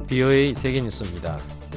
BOA 세계뉴스입니다.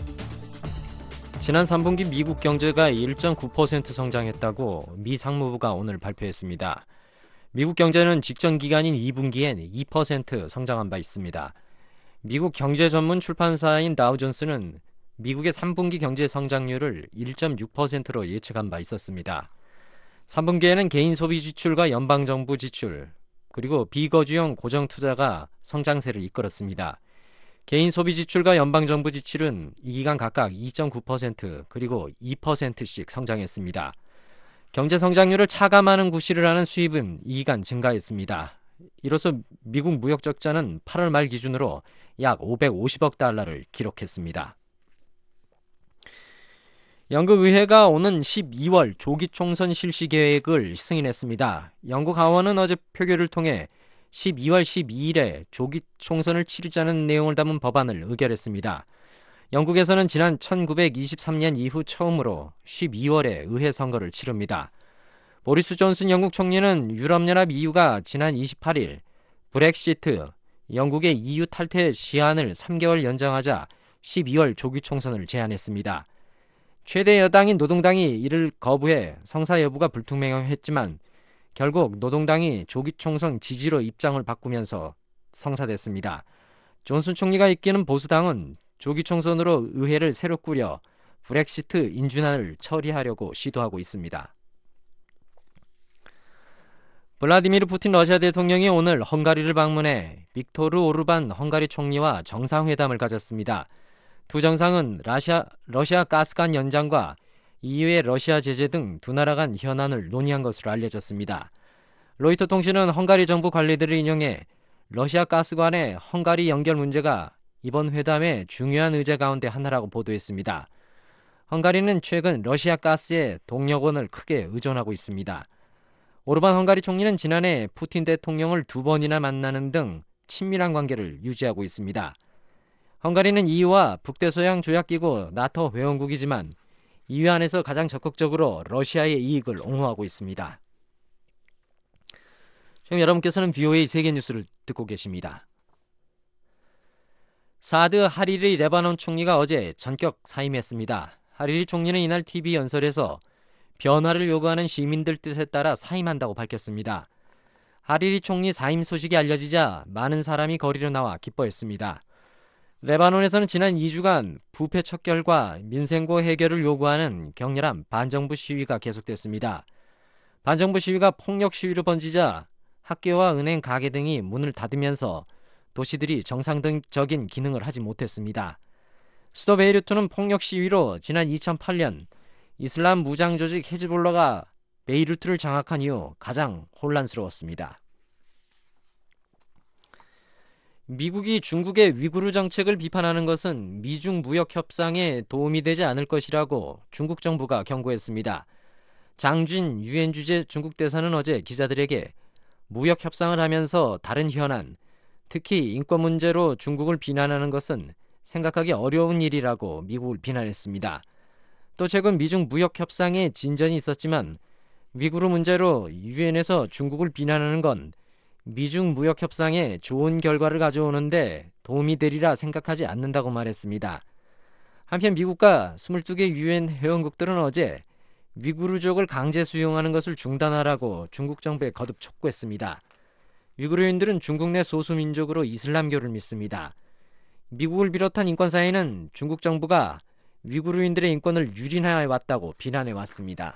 지난 3분기 미국 경제가 1.9% 성장했다고 미 상무부가 오늘 발표했습니다. 미국 경제는 직전 기간인 2분기엔 2% 성장한 바 있습니다. 미국 경제 전문 출판사인 다우존스는 미국의 3분기 경제 성장률을 1.6%로 예측한 바 있었습니다. 3분기에는 개인 소비 지출과 연방정부 지출, 그리고 비거주형 고정투자가 성장세를 이끌었습니다. 개인 소비 지출과 연방정부 지출은 이 기간 각각 2.9% 그리고 2%씩 성장했습니다. 경제 성장률을 차감하는 구실을 하는 수입은 이 기간 증가했습니다. 이로써 미국 무역 적자는 8월 말 기준으로 약 550억 달러를 기록했습니다. 영국 의회가 오는 12월 조기 총선 실시 계획을 승인했습니다. 영국 하원은 어제 표결을 통해 12월 12일에 조기 총선을 치르자는 내용을 담은 법안을 의결했습니다. 영국에서는 지난 1923년 이후 처음으로 12월에 의회 선거를 치릅니다. 보리스 존슨 영국 총리는 유럽연합 EU가 지난 28일 브렉시트, 영국의 EU 탈퇴 시한을 3개월 연장하자 12월 조기 총선을 제안했습니다. 최대 여당인 노동당이 이를 거부해 성사 여부가 불투명했지만 결국 노동당이 조기 총선 지지로 입장을 바꾸면서 성사됐습니다. 존슨 총리가 이끄는 보수당은 조기 총선으로 의회를 새로 꾸려 브렉시트 인준안을 처리하려고 시도하고 있습니다. 블라디미르 푸틴 러시아 대통령이 오늘 헝가리를 방문해 빅토르 오르반 헝가리 총리와 정상회담을 가졌습니다. 두 정상은 러시아 가스관 연장과 EU의 러시아 제재 등 두 나라 간 현안을 논의한 것으로 알려졌습니다. 로이터 통신은 헝가리 정부 관리들을 인용해 러시아 가스관의 헝가리 연결 문제가 이번 회담의 중요한 의제 가운데 하나라고 보도했습니다. 헝가리는 최근 러시아 가스에 동력원을 크게 의존하고 있습니다. 오르반 헝가리 총리는 지난해 푸틴 대통령을 2번이나 만나는 등 친밀한 관계를 유지하고 있습니다. 헝가리는 EU와 북대서양 조약기구 나토 회원국이지만 EU 안에서 가장 적극적으로 러시아의 이익을 옹호하고 있습니다. 지금 여러분께서는 BOA 세계뉴스를 듣고 계십니다. 사드 하리리 레바논 총리가 어제 전격 사임했습니다. 하리리 총리는 이날 TV 연설에서 변화를 요구하는 시민들 뜻에 따라 사임한다고 밝혔습니다. 하리리 총리 사임 소식이 알려지자 많은 사람이 거리로 나와 기뻐했습니다. 레바논에서는 지난 2주간 부패 척결과 민생고 해결을 요구하는 격렬한 반정부 시위가 계속됐습니다. 반정부 시위가 폭력 시위로 번지자 학교와 은행, 가게 등이 문을 닫으면서 도시들이 정상적인 기능을 하지 못했습니다. 수도 베이루트는 폭력 시위로 지난 2008년 이슬람 무장 조직 헤즈볼라가 베이루트를 장악한 이후 가장 혼란스러웠습니다. 미국이 중국의 위구르 정책을 비판하는 것은 미중 무역 협상에 도움이 되지 않을 것이라고 중국 정부가 경고했습니다. 장준 유엔 주재 중국 대사는 어제 기자들에게 무역 협상을 하면서 다른 현안, 특히 인권 문제로 중국을 비난하는 것은 생각하기 어려운 일이라고 미국을 비난했습니다. 또 최근 미중 무역 협상에 진전이 있었지만 위구르 문제로 유엔에서 중국을 비난하는 건 미중 무역 협상에 좋은 결과를 가져오는데 도움이 되리라 생각하지 않는다고 말했습니다. 한편 미국과 22개 유엔 회원국들은 어제 위구르족을 강제 수용하는 것을 중단하라고 중국 정부에 거듭 촉구했습니다. 위구르인들은 중국 내 소수민족으로 이슬람교를 믿습니다. 미국을 비롯한 인권사회는 중국 정부가 위구르인들의 인권을 유린해 왔다고 비난해 왔습니다.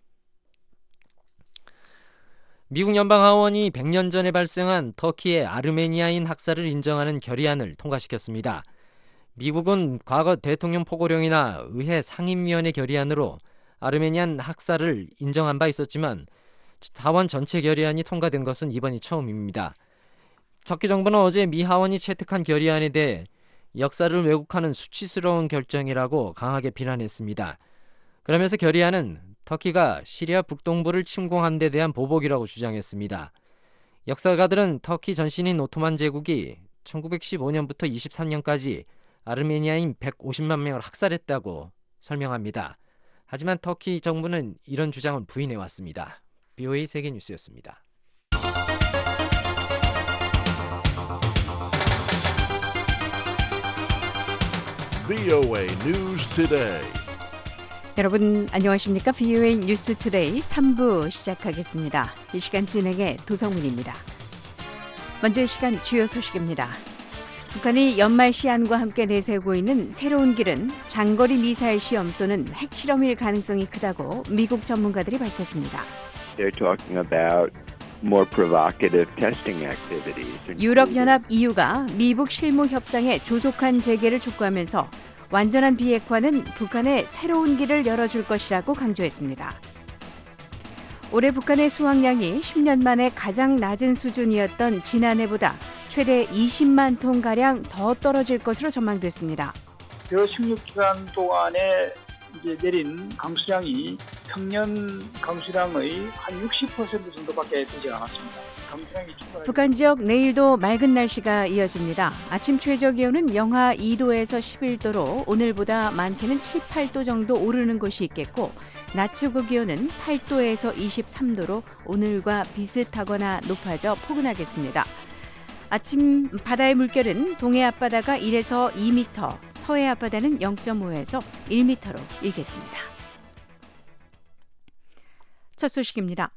미국 연방하원이 100년 전에 발생한 터키의 아르메니아인 학살을 인정하는 결의안을 통과시켰습니다. 미국은 과거 대통령 포고령이나 의회 상임위원회 결의안으로 아르메니안 학살을 인정한 바 있었지만 하원 전체 결의안이 통과된 것은 이번이 처음입니다. 터키 정부는 어제 미 하원이 채택한 결의안에 대해 역사를 왜곡하는 수치스러운 결정이라고 강하게 비난했습니다. 그러면서 결의안은 터키가 시리아 북동부를 침공한 데 대한 보복이라고 주장했습니다. 역사가들은 터키 전신인 오토만 제국이 1915년부터 23년까지 아르메니아인 150만 명을 학살했다고 설명합니다. 하지만 터키 정부는 이런 주장은 부인해왔습니다. BOA 세계뉴스였습니다. VOA News Today. 여러분 안녕하십니까? VOA 뉴스 투데이 3부 시작하겠습니다. 이 시간 진행의 도성훈입니다. 먼저 이 시간 주요 소식입니다. 북한이 연말 시한과 함께 내세우고 있는 새로운 길은 장거리 미사일 시험 또는 핵실험일 가능성이 크다고 미국 전문가들이 밝혔습니다. They're talking about more provocative testing activities. 유럽연합 EU가 미북 실무 협상의 조속한 재개를 촉구하면서 완전한 비핵화는 북한의 새로운 길을 열어줄 것이라고 강조했습니다. 올해 북한의 수확량이 10년 만에 가장 낮은 수준이었던 지난해보다 최대 20만 톤가량 더 떨어질 것으로 전망됐습니다. 저 16기간 동안에 이제 내린 강수량이 평년 강수량의 한 60% 정도밖에 되지 않았습니다. 북한 지역 내일도 맑은 날씨가 이어집니다. 아침 최저 기온은 영하 2도에서 11도로 오늘보다 많게는 7, 8도 정도 오르는 곳이 있겠고 낮 최고 기온은 8도에서 23도로 오늘과 비슷하거나 높아져 포근하겠습니다. 아침 바다의 물결은 동해 앞바다가 1에서 2m, 서해 앞바다는 0.5에서 1m로 일겠습니다. 첫 소식입니다.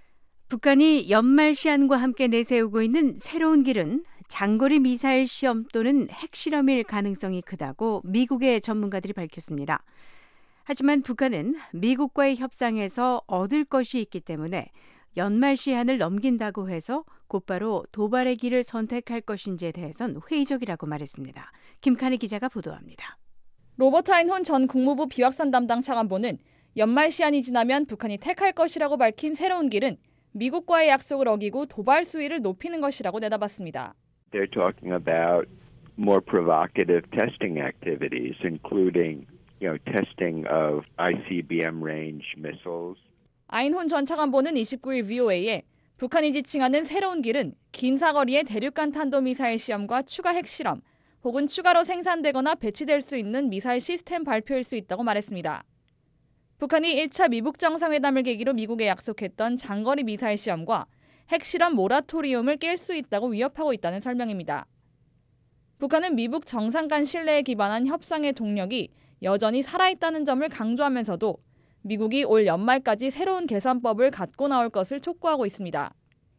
북한이 연말 시한과 함께 내세우고 있는 새로운 길은 장거리 미사일 시험 또는 핵실험일 가능성이 크다고 미국의 전문가들이 밝혔습니다. 하지만 북한은 미국과의 협상에서 얻을 것이 있기 때문에 연말 시한을 넘긴다고 해서 곧바로 도발의 길을 선택할 것인지에 대해선 회의적이라고 말했습니다. 김칸희 기자가 보도합니다. 로버트 아인혼 전 국무부 비확산 담당 차관보는 연말 시한이 지나면 북한이 택할 것이라고 밝힌 새로운 길은 미국과의 약속을 어기고 도발 수위를 높이는 것이라고 내다봤습니다. They're talking about more provocative testing activities, including, testing of ICBM range missiles. 아인혼 전 차관보는 29일 VOA에 북한이 지칭하는 새로운 길은 긴 사거리의 대륙간 탄도미사일 시험과 추가 핵실험, 혹은 추가로 생산되거나 배치될 수 있는 미사일 시스템 발표일 수 있다고 말했습니다. 북한이 1차 미북 정상회담을 계기로 미국에 약속했던 장거리 미사일 시험과 핵실험 모라토리움을 깰 수 있다고 위협하고 있다는 설명입니다. 북한은 미북 정상 간 신뢰에 기반한 협상의 동력이 여전히 살아있다는 점을 강조하면서도 미국이 올 연말까지 새로운 개선법을 갖고 나올 것을 촉구하고 있습니다.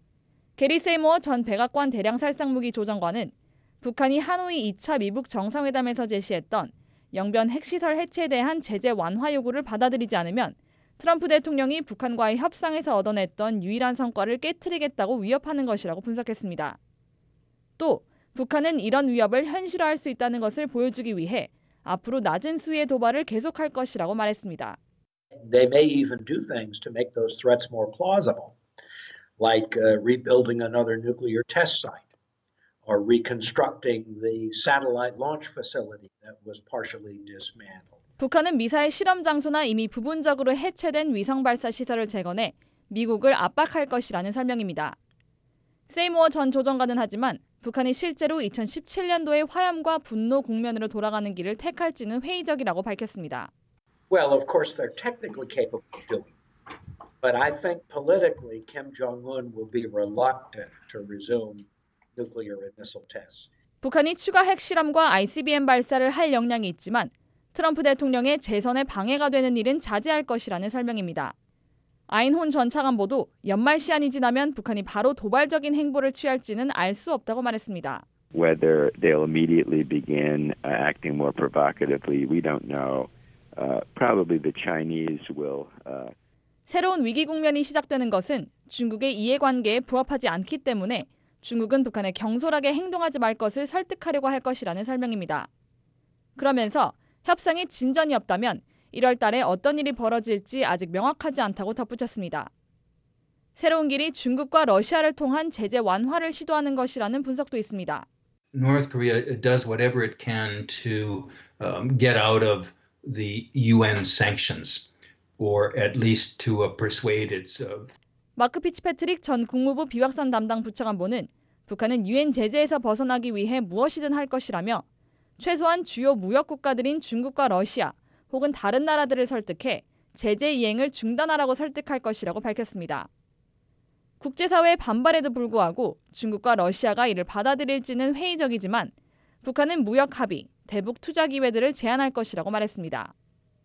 게리 세이모어 전 백악관 대량살상무기 조정관은 북한이 하노이 2차 미북 정상회담에서 제시했던 영변 핵시설 해체에 대한 제재 완화 요구를 받아들이지 않으면 트럼프 대통령이 북한과의 협상에서 얻어냈던 유일한 성과를 깨트리겠다고 위협하는 것이라고 분석했습니다. 또 북한은 이런 위협을 현실화할 수 있다는 것을 보여주기 위해 앞으로 낮은 수위의 도발을 계속할 것이라고 말했습니다. They may even do things to make those threats more plausible, like rebuilding another nuclear test site or reconstructing the satellite launch facility that was partially dismantled. 북한은 미사일 실험 장소나 이미 부분적으로 해체된 위성 발사 시설을 재건해 미국을 압박할 것이라는 설명입니다. 세이모어 전 조정관은 하지만 북한이 실제로 2017년도의 화염과 분노 국면으로 돌아가는 길을 택할지는 회의적이라고 밝혔습니다. Well, of course, they're technically capable of doing it. But I think politically, Kim Jong-un will be reluctant to resume nuclear and missile tests. 북한이 추가 핵실험과 ICBM 발사를 할 역량이 있지만 트럼프 대통령의 재선에 방해가 되는 일은 자제할 것이라는 설명입니다. 아인혼 전 차관보도 연말 시한이 지나면 북한이 바로 도발적인 행보를 취할지는 알 수 없다고 말했습니다. Whether they'll immediately begin acting more provocatively, we don't know. Probably the Chinese will. 새로운 위기 국면이 시작되는 것은 중국의 이해관계에 부합하지 않기 때문에 중국은 북한에 경솔하게 행동하지 말 것을 설득하려고 할 것이라는 설명입니다. 그러면서 협상에 진전이 없다면 1월 달에 어떤 일이 벌어질지 아직 명확하지 않다고 덧붙였습니다. 새로운 길이 중국과 러시아를 통한 제재 완화를 시도하는 것이라는 분석도 있습니다. North Korea does whatever it can to get out of the UN sanctions, or at least to persuade its. 마크 피츠패트릭 전 국무부 비확산 담당 부차관보는 북한은 유엔 제재에서 벗어나기 위해 무엇이든 할 것이라며 최소한 주요 무역 국가들인 중국과 러시아 혹은 다른 나라들을 설득해 제재 이행을 중단하라고 설득할 것이라고 밝혔습니다. 국제사회의 반발에도 불구하고 중국과 러시아가 이를 받아들일지는 회의적이지만 북한은 무역 합의, 대북 투자 기회들을 제한할 것이라고 말했습니다.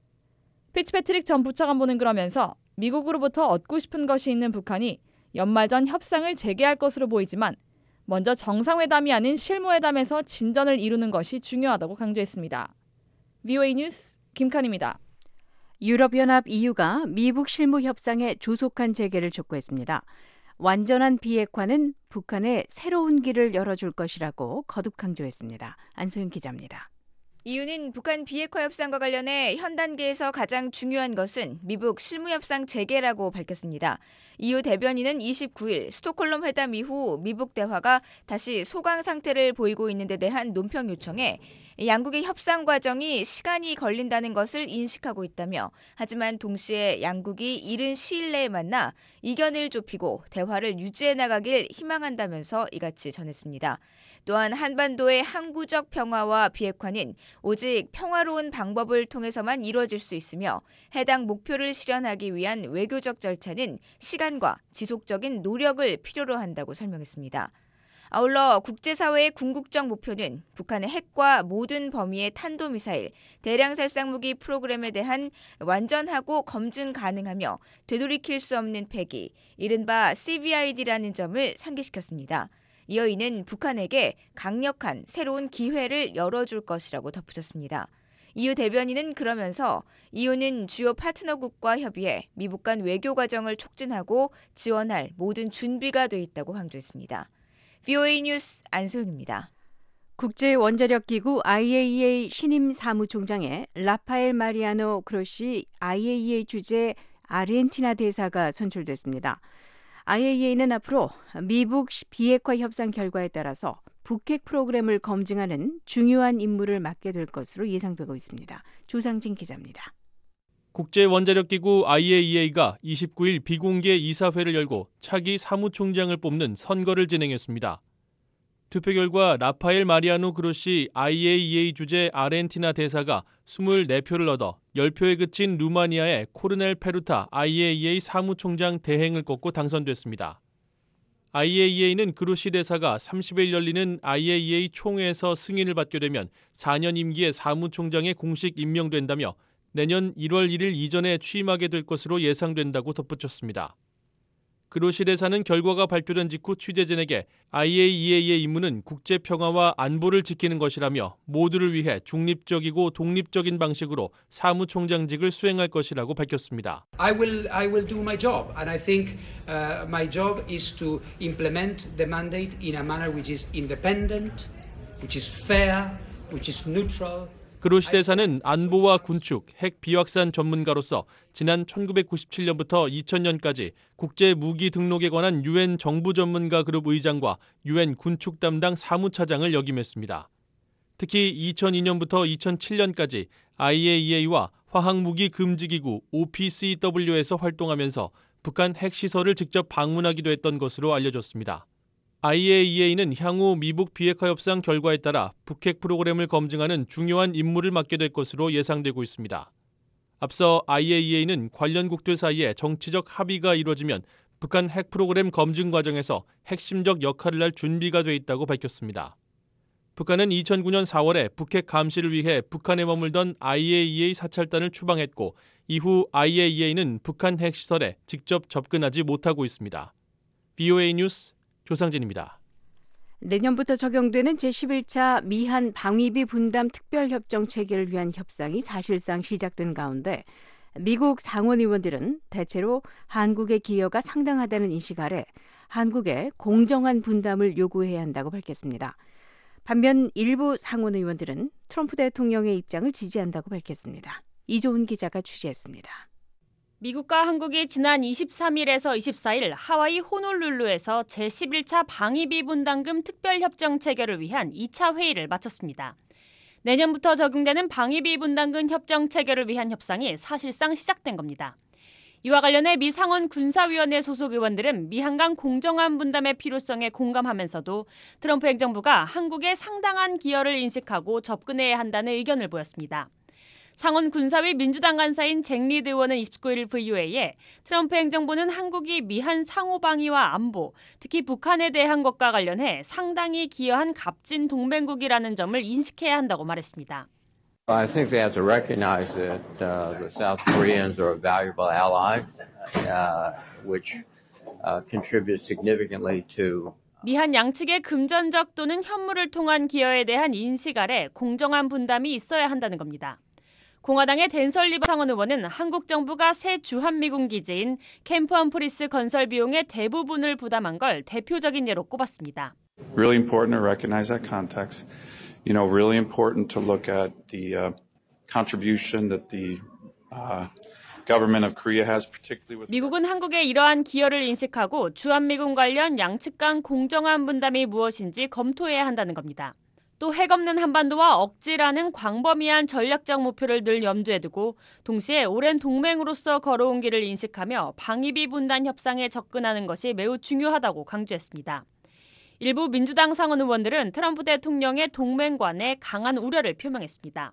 피츠패트릭 전 부차관보는 그러면서 미국으로부터 얻고 싶은 것이 있는 북한이 연말 전 협상을 재개할 것으로 보이지만 먼저 정상회담이 아닌 실무회담에서 진전을 이루는 것이 중요하다고 강조했습니다. VOA 뉴스 김칸입니다. 유럽연합 EU가 미북 실무 협상의 조속한 재개를 촉구했습니다. 완전한 비핵화는 북한에 새로운 길을 열어줄 것이라고 거듭 강조했습니다. 안소영 기자입니다. EU는 북한 비핵화 협상과 관련해 현 단계에서 가장 중요한 것은 미북 실무협상 재개라고 밝혔습니다. EU 대변인은 29일 스톡홀름 회담 이후 미북 대화가 다시 소강 상태를 보이고 있는 데 대한 논평 요청에 양국의 협상 과정이 시간이 걸린다는 것을 인식하고 있다며 하지만 동시에 양국이 이른 시일 내에 만나 이견을 좁히고 대화를 유지해 나가길 희망한다면서 이같이 전했습니다. 또한 한반도의 항구적 평화와 비핵화는 오직 평화로운 방법을 통해서만 이루어질 수 있으며 해당 목표를 실현하기 위한 외교적 절차는 시간과 지속적인 노력을 필요로 한다고 설명했습니다. 아울러 국제사회의 궁극적 목표는 북한의 핵과 모든 범위의 탄도미사일, 대량 살상무기 프로그램에 대한 완전하고 검증 가능하며 되돌이킬 수 없는 폐기, 이른바 CVID라는 점을 상기시켰습니다. 이어 이는 북한에게 강력한 새로운 기회를 열어줄 것이라고 덧붙였습니다. EU 대변인은 그러면서 EU는 주요 파트너국과 협의해 미북 간 외교 과정을 촉진하고 지원할 모든 준비가 돼 있다고 강조했습니다. VOA 뉴스 안소영입니다. 국제원자력기구 IAEA 신임 사무총장에 라파엘 마리아노 그로시 IAEA 주재 아르헨티나 대사가 선출됐습니다. IAEA는 앞으로 미북 비핵화 협상 결과에 따라서 북핵 프로그램을 검증하는 중요한 임무를 맡게 될 것으로 예상되고 있습니다. 조상진 기자입니다. 국제원자력기구 IAEA가 29일 비공개 이사회를 열고 차기 사무총장을 뽑는 선거를 진행했습니다. 투표 결과 라파엘 마리아노 그로시 IAEA 주재 아르헨티나 대사가 24표를 얻어 10표에 그친 루마니아의 코르넬 페루타 IAEA 사무총장 대행을 꺾고 당선됐습니다. IAEA는 그로시 대사가 30일 열리는 IAEA 총회에서 승인을 받게 되면 4년 임기의 사무총장에 공식 임명된다며 내년 1월 1일 이전에 취임하게 될 것으로 예상된다고 덧붙였습니다. 그로시 대사는 결과가 발표된 직후 취재진에게 IAEA의 임무는 국제평화와 안보를 지키는 것이라며 모두를 위해 중립적이고 독립적인 방식으로 사무총장직을 수행할 것이라고 밝혔습니다. I will do my job, and I think my job is to implement the mandate in a manner which is independent, which is fair, which is neutral. 그로시 대사는 안보와 군축, 핵 비확산 전문가로서 지난 1997년부터 2000년까지 국제 무기 등록에 관한 유엔 정부 전문가 그룹 의장과 유엔 군축 담당 사무차장을 역임했습니다. 특히 2002년부터 2007년까지 IAEA와 화학무기 금지기구 OPCW에서 활동하면서 북한 핵시설을 직접 방문하기도 했던 것으로 알려졌습니다. IAEA는 향후 미북 비핵화 협상 결과에 따라 북핵 프로그램을 검증하는 중요한 임무를 맡게 될 것으로 예상되고 있습니다. 앞서 IAEA는 관련국들 사이에 정치적 합의가 이루어지면 북한 핵 프로그램 검증 과정에서 핵심적 역할을 할 준비가 돼 있다고 밝혔습니다. 북한은 2009년 4월에 북핵 감시를 위해 북한에 머물던 IAEA 사찰단을 추방했고 이후 IAEA는 북한 핵시설에 직접 접근하지 못하고 있습니다. VOA 뉴스 조상진입니다. 내년부터 적용되는 제11차 미한 방위비 분담 특별협정 체계를 위한 협상이 사실상 시작된 가운데 미국 상원 의원들은 대체로 한국의 기여가 상당하다는 인식 아래 한국에 공정한 분담을 요구해야 한다고 밝혔습니다. 반면 일부 상원 의원들은 트럼프 대통령의 입장을 지지한다고 밝혔습니다. 이조은 기자가 취재했습니다. 미국과 한국이 지난 23일에서 24일 하와이 호놀룰루에서 제11차 방위비 분담금 특별협정 체결을 위한 2차 회의를 마쳤습니다. 내년부터 적용되는 방위비 분담금 협정 체결을 위한 협상이 사실상 시작된 겁니다. 이와 관련해 미 상원 군사위원회 소속 의원들은 미한 간 공정한 분담의 필요성에 공감하면서도 트럼프 행정부가 한국의 상당한 기여를 인식하고 접근해야 한다는 의견을 보였습니다. 상원 군사위 민주당 간사인 잭 리드 의원은 29일 VOA에 트럼프 행정부는 한국이 미한 상호방위와 안보, 특히 북한에 대한 것과 관련해 상당히 기여한 값진 동맹국이라는 점을 인식해야 한다고 말했습니다. I think they have to recognize that the South Koreans are a valuable ally, which contributes significantly to 미한 양측의 금전적 또는 현물을 통한 기여에 대한 인식 아래 공정한 분담이 있어야 한다는 겁니다. 공화당의 댄 설리번 상원 의원은 한국 정부가 새 주한미군 기지인 캠프 험프리스 건설 비용의 대부분을 부담한 걸 대표적인 예로 꼽았습니다. Really important to recognize that context. Really important to look at the contribution that the government of Korea has, particularly with. 미국은 한국의 이러한 기여를 인식하고 주한미군 관련 양측 간 공정한 분담이 무엇인지 검토해야 한다는 겁니다. 또 핵 없는 한반도와 억지라는 광범위한 전략적 목표를 늘 염두에 두고 동시에 오랜 동맹으로서 걸어온 길을 인식하며 방위비 분담 협상에 접근하는 것이 매우 중요하다고 강조했습니다. 일부 민주당 상원 의원들은 트럼프 대통령의 동맹관에 강한 우려를 표명했습니다.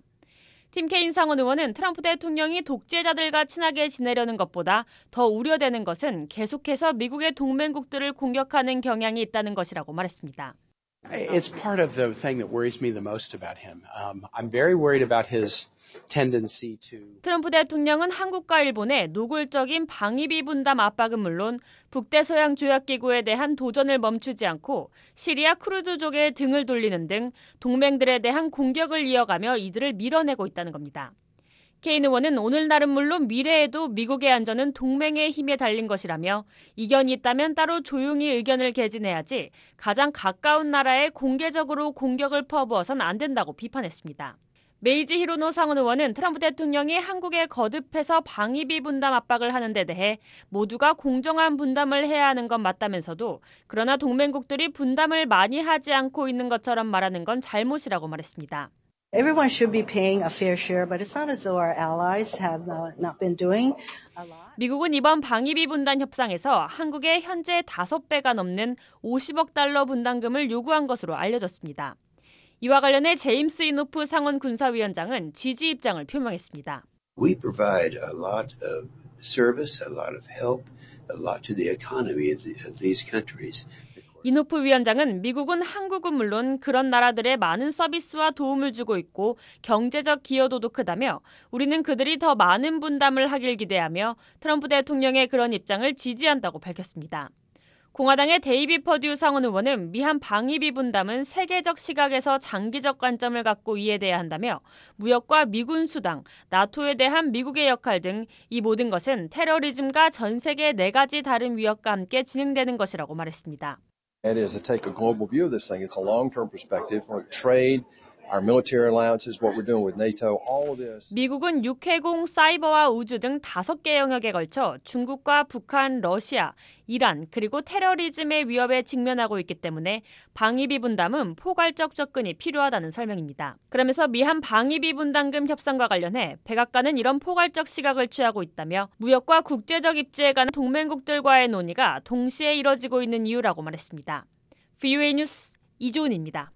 팀 케인 상원 의원은 트럼프 대통령이 독재자들과 친하게 지내려는 것보다 더 우려되는 것은 계속해서 미국의 동맹국들을 공격하는 경향이 있다는 것이라고 말했습니다. It's part of the thing that worries me the most about him. I'm very worried about his tendency to. 트럼프 대통령은 한국과 일본의 노골적인 방위비 분담 압박은 물론 북대서양 조약기구에 대한 도전을 멈추지 않고 시리아 쿠르드족에 등을 돌리는 등 동맹들에 대한 공격을 이어가며 이들을 밀어내고 있다는 겁니다. 케인 의원은 오늘날은 물론 미래에도 미국의 안전은 동맹의 힘에 달린 것이라며 이견이 있다면 따로 조용히 의견을 개진해야지 가장 가까운 나라에 공개적으로 공격을 퍼부어선 안 된다고 비판했습니다. 메이지 히로노 상원 의원은 트럼프 대통령이 한국에 거듭해서 방위비 분담 압박을 하는 데 대해 모두가 공정한 분담을 해야 하는 건 맞다면서도 그러나 동맹국들이 분담을 많이 하지 않고 있는 것처럼 말하는 건 잘못이라고 말했습니다. Everyone should be paying a fair share, but it's not as though our allies have not been doing a lot. 미국은 이번 방위비 분담 협상에서 한국에 현재 5배가 넘는 50억 달러 분담금을 요구한 것으로 알려졌습니다. 이와 관련해 제임스 이노프 상원 군사위원장은 지지 입장을 표명했습니다. We provide a lot of service, a lot of help, a lot to the economy of these countries. 이노프 위원장은 미국은 한국은 물론 그런 나라들의 많은 서비스와 도움을 주고 있고 경제적 기여도도 크다며 우리는 그들이 더 많은 분담을 하길 기대하며 트럼프 대통령의 그런 입장을 지지한다고 밝혔습니다. 공화당의 데이비 퍼듀 상원 의원은 미한 방위비 분담은 세계적 시각에서 장기적 관점을 갖고 이해돼야 한다며 무역과 미군 수당, 나토에 대한 미국의 역할 등 이 모든 것은 테러리즘과 전 세계 4가지 다른 위협과 함께 진행되는 것이라고 말했습니다. That is to take a global view of this thing. It's a long-term perspective. Like trade, our military alliances, what we're doing with NATO, all of this. 미국은 육해공, 사이버와 우주 등 5개 영역에 걸쳐 중국과 북한, 러시아, 이란 그리고 테러리즘의 위협에 직면하고 있기 때문에 방위비 분담은 포괄적 접근이 필요하다는 설명입니다. 그러면서 미한 방위비 분담금 협상과 관련해 백악관은 이런 포괄적 시각을 취하고 있다며 무역과 국제적 입지에 관한 동맹국들과의 논의가 동시에 이뤄지고 있는 이유라고 말했습니다. VOA 뉴스 이조은입니다.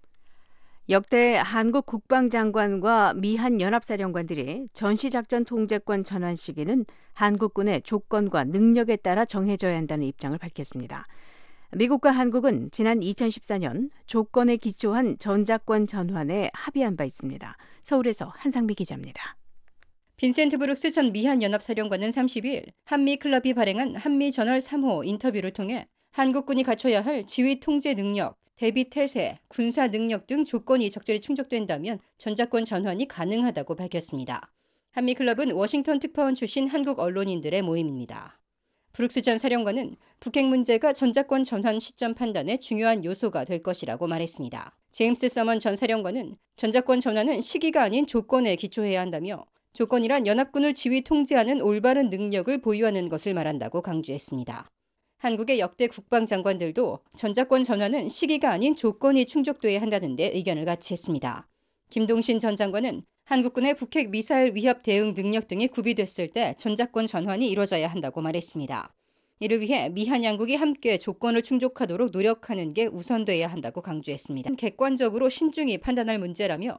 역대 한국 국방장관과 미한 연합사령관들이 전시작전 통제권 전환 시기는 한국군의 조건과 능력에 따라 정해져야 한다는 입장을 밝혔습니다. 미국과 한국은 지난 2014년 조건에 기초한 전작권 전환에 합의한 바 있습니다. 서울에서 한상미 기자입니다. 빈센트 브룩스 전 미한 연합사령관은 30일 한미 클럽이 발행한 한미 저널 3호 인터뷰를 통해 한국군이 갖춰야 할 지휘 통제 능력, 대비 태세, 군사 능력 등 조건이 적절히 충족된다면 전작권 전환이 가능하다고 밝혔습니다. 한미클럽은 워싱턴 특파원 출신 한국 언론인들의 모임입니다. 브룩스 전 사령관은 북핵 문제가 전작권 전환 시점 판단의 중요한 요소가 될 것이라고 말했습니다. 제임스 서먼 전 사령관은 전작권 전환은 시기가 아닌 조건에 기초해야 한다며 조건이란 연합군을 지휘 통제하는 올바른 능력을 보유하는 것을 말한다고 강조했습니다. 한국의 역대 국방장관들도 전작권 전환은 시기가 아닌 조건이 충족돼야 한다는 데 의견을 같이 했습니다. 김동신 전 장관은 한국군의 북핵 미사일 위협 대응 능력 등이 구비됐을 때 전작권 전환이 이뤄져야 한다고 말했습니다. 이를 위해 미한 양국이 함께 조건을 충족하도록 노력하는 게 우선돼야 한다고 강조했습니다. 객관적으로 신중히 판단할 문제라며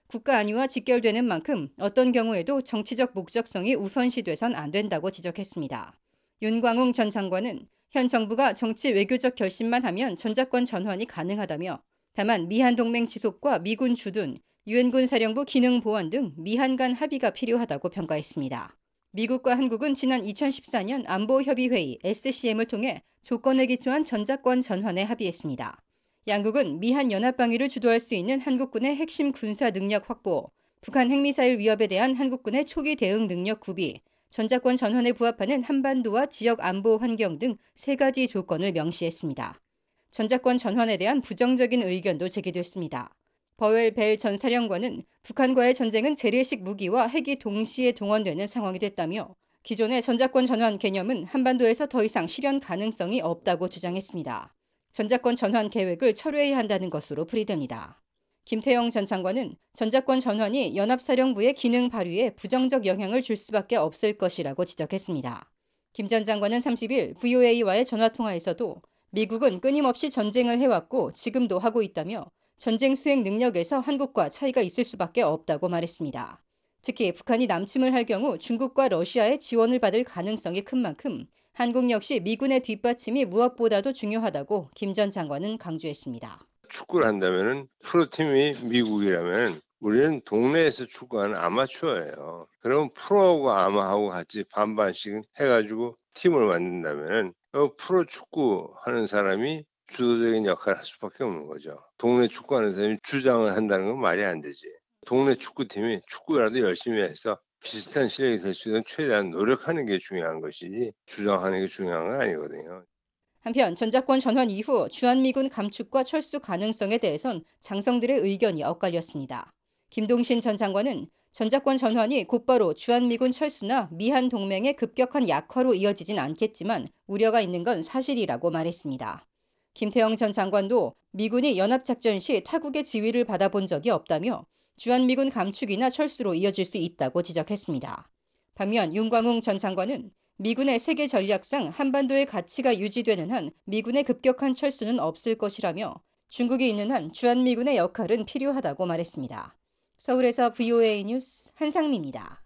국가 안위와 직결되는 만큼 어떤 경우에도 정치적 목적성이 우선시돼선 안 된다고 지적했습니다. 윤광웅 전 장관은 현 정부가 정치 외교적 결심만 하면 전작권 전환이 가능하다며 다만 미한 동맹 지속과 미군 주둔, 유엔군 사령부 기능 보완 등 미한 간 합의가 필요하다고 평가했습니다. 미국과 한국은 지난 2014년 안보협의회의 SCM을 통해 조건에 기초한 전작권 전환에 합의했습니다. 양국은 미한 연합방위를 주도할 수 있는 한국군의 핵심 군사 능력 확보, 북한 핵미사일 위협에 대한 한국군의 초기 대응 능력 구비, 전작권 전환에 부합하는 한반도와 지역 안보 환경 등 3가지 조건을 명시했습니다. 전작권 전환에 대한 부정적인 의견도 제기됐습니다. 버웰 벨 전 사령관은 북한과의 전쟁은 재래식 무기와 핵이 동시에 동원되는 상황이 됐다며 기존의 전작권 전환 개념은 한반도에서 더 이상 실현 가능성이 없다고 주장했습니다. 전작권 전환 계획을 철회해야 한다는 것으로 풀이됩니다. 김태영 전 장관은 전작권 전환이 연합사령부의 기능 발휘에 부정적 영향을 줄 수밖에 없을 것이라고 지적했습니다. 김 전 장관은 30일 VOA와의 전화통화에서도 미국은 끊임없이 전쟁을 해왔고 지금도 하고 있다며 전쟁 수행 능력에서 한국과 차이가 있을 수밖에 없다고 말했습니다. 특히 북한이 남침을 할 경우 중국과 러시아의 지원을 받을 가능성이 큰 만큼 한국 역시 미군의 뒷받침이 무엇보다도 중요하다고 김 전 장관은 강조했습니다. 축구를 한다면은 프로팀이 미국이라면 우리는 동네에서 축구하는 아마추어예요. 그럼 프로하고 아마하고 같이 반반씩 해가지고 팀을 만든다면은 프로 축구 하는 사람이 주도적인 역할을 할 수밖에 없는 거죠. 동네 축구하는 사람이 주장을 한다는 건 말이 안 되지. 동네 축구팀이 축구라도 열심히 해서 비슷한 실력이 될 수 있는 최대한 노력하는 게 중요한 것이지 주장하는 게 중요한 건 아니거든요. 한편 전작권 전환 이후 주한미군 감축과 철수 가능성에 대해선 장성들의 의견이 엇갈렸습니다. 김동신 전 장관은 전작권 전환이 곧바로 주한미군 철수나 미한 동맹의 급격한 약화로 이어지진 않겠지만 우려가 있는 건 사실이라고 말했습니다. 김태영 전 장관도 미군이 연합작전 시 타국의 지휘를 받아본 적이 없다며 주한미군 감축이나 철수로 이어질 수 있다고 지적했습니다. 반면 윤광웅 전 장관은 미군의 세계 전략상 한반도의 가치가 유지되는 한 미군의 급격한 철수는 없을 것이라며 중국이 있는 한 주한미군의 역할은 필요하다고 말했습니다. 서울에서 VOA 뉴스 한상미입니다.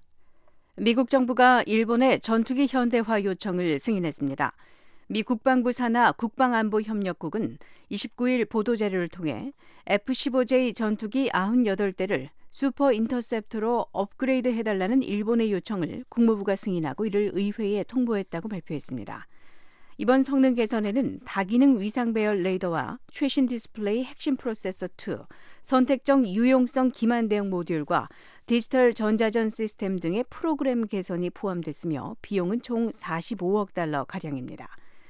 미국 정부가 일본의 전투기 현대화 요청을 승인했습니다. 미 국방부 산하 국방안보협력국은 29일 보도자료를 통해 F-15J 전투기 98대를 슈퍼 인터셉터로 업그레이드 해달라는 일본의 요청을 국무부가 승인하고 이를 의회에 통보했다고 발표했습니다. 이번 성능 개선에는 다기능 위상 배열 레이더와 최신 디스플레이 핵심 프로세서 2, 선택적 유용성 기만 대응 모듈과 디지털 전자전 시스템 등의 프로그램 개선이 포함됐으며 비용은 총 45억 달러 가량입니다.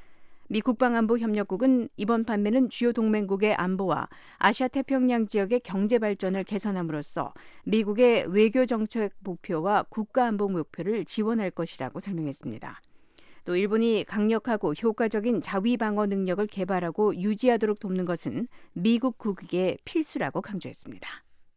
미 국방안보협력국은 이번 판매는 주요 동맹국의 안보와 아시아 태평양 지역의 경제 발전을 개선함으로써 미국의 외교 정책 목표와 국가 안보 목표를 지원할 것이라고 설명했습니다. 또 일본이 강력하고 효과적인 자위 방어 능력을 개발하고 유지하도록 돕는 것은 미국 국익의 필수라고 강조했습니다.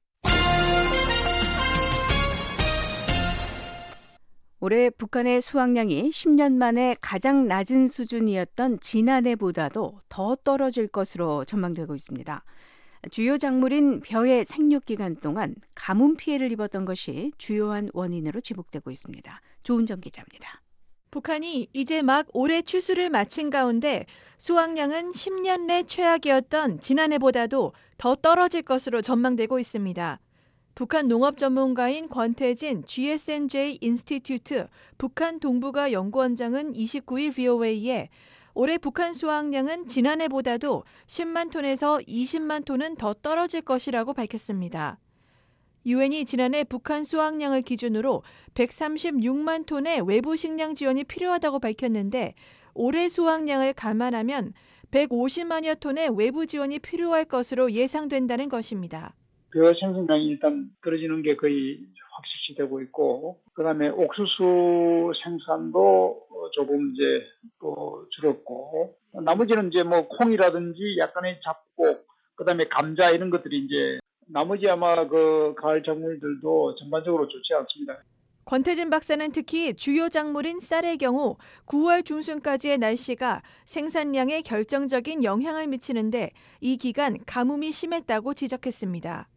올해 북한의 수확량이 10년 만에 가장 낮은 수준이었던 지난해보다도 더 떨어질 것으로 전망되고 있습니다. 주요 작물인 벼의 생육 기간 동안 가뭄 피해를 입었던 것이 주요한 원인으로 지목되고 있습니다. 조은정 기자입니다. 북한이 이제 막 올해 추수를 마친 가운데 수확량은 10년 내 최악이었던 지난해보다도 더 떨어질 것으로 전망되고 있습니다. 북한 농업 전문가인 권태진 GSNJ 인스티튜트 북한 동북아 연구원장은 29일 VOA에 올해 북한 수확량은 지난해보다도 10만 톤에서 20만 톤은 더 떨어질 것이라고 밝혔습니다. 유엔이 지난해 북한 수확량을 기준으로 136만 톤의 외부 식량 지원이 필요하다고 밝혔는데 올해 수확량을 감안하면 150만여 톤의 외부 지원이 필요할 것으로 예상된다는 것입니다. 벼 생산량이 일단 떨어지는 게 거의 확실시 되고 있고, 그다음에 옥수수 생산도 조금 이제 또 줄었고, 나머지는 이제 뭐 콩이라든지 약간의 잡곡, 그다음에 감자 이런 것들이 이제 나머지 아마 그 가을 작물들도 전반적으로 좋지 않습니다. 권태진 박사는 특히 주요 작물인 쌀의 경우 9월 중순까지의 날씨가 생산량에 결정적인 영향을 미치는데 이 기간 가뭄이 심했다고 지적했습니다.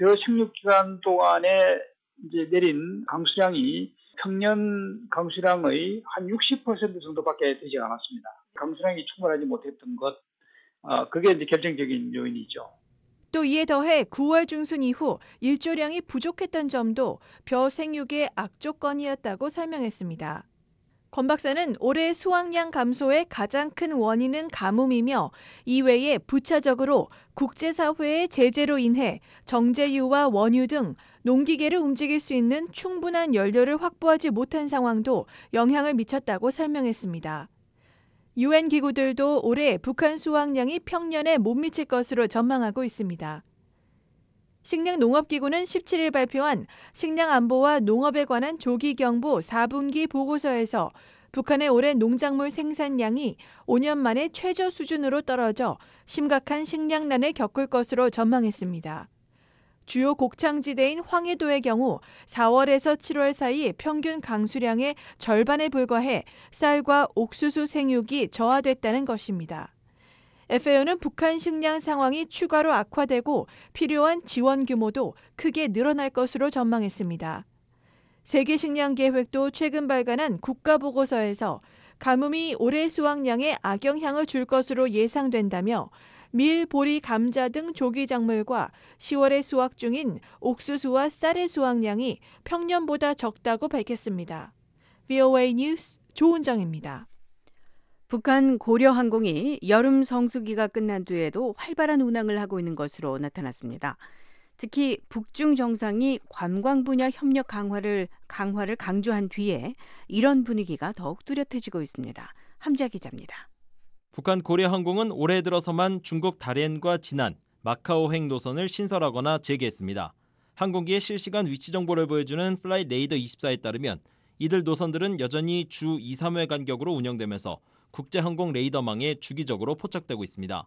벼 생육 기간 동안에 이제 내린 강수량이 평년 강수량의 한 60% 정도밖에 되지 않았습니다. 강수량이 충분하지 못했던 것, 그게 이제 결정적인 요인이죠. 또 이에 더해 9월 중순 이후 일조량이 부족했던 점도 벼 생육의 악조건이었다고 설명했습니다. 권 박사는 올해 수확량 감소의 가장 큰 원인은 가뭄이며 이외에 부차적으로 국제사회의 제재로 인해 정제유와 원유 등 농기계를 움직일 수 있는 충분한 연료를 확보하지 못한 상황도 영향을 미쳤다고 설명했습니다. UN 기구들도 올해 북한 수확량이 평년에 못 미칠 것으로 전망하고 있습니다. 식량농업기구는 17일 발표한 식량안보와 농업에 관한 조기경보 4분기 보고서에서 북한의 올해 농작물 생산량이 5년 만에 최저 수준으로 떨어져 심각한 식량난을 겪을 것으로 전망했습니다. 주요 곡창지대인 황해도의 경우 4월에서 7월 사이 평균 강수량의 절반에 불과해 쌀과 옥수수 생육이 저하됐다는 것입니다. FAO는 북한 식량 상황이 추가로 악화되고 필요한 지원 규모도 크게 늘어날 것으로 전망했습니다. 세계식량계획도 최근 발간한 국가보고서에서 가뭄이 올해 수확량에 악영향을 줄 것으로 예상된다며 밀, 보리, 감자 등 조기작물과 10월에 수확 중인 옥수수와 쌀의 수확량이 평년보다 적다고 밝혔습니다. VOA 뉴스 조은정입니다. 북한 고려항공이 여름 성수기가 끝난 뒤에도 활발한 운항을 하고 있는 것으로 나타났습니다. 특히 북중 정상이 관광 분야 협력 강화를 강조한 뒤에 이런 분위기가 더욱 뚜렷해지고 있습니다. 함지아 기자입니다. 북한 고려항공은 올해 들어서만 중국 다롄과 진안, 마카오행 노선을 신설하거나 재개했습니다. 항공기의 실시간 위치 정보를 보여주는 플라이 레이더 24에 따르면 이들 노선들은 여전히 주 2, 3회 간격으로 운영되면서 국제항공 레이더망에 주기적으로 포착되고 있습니다.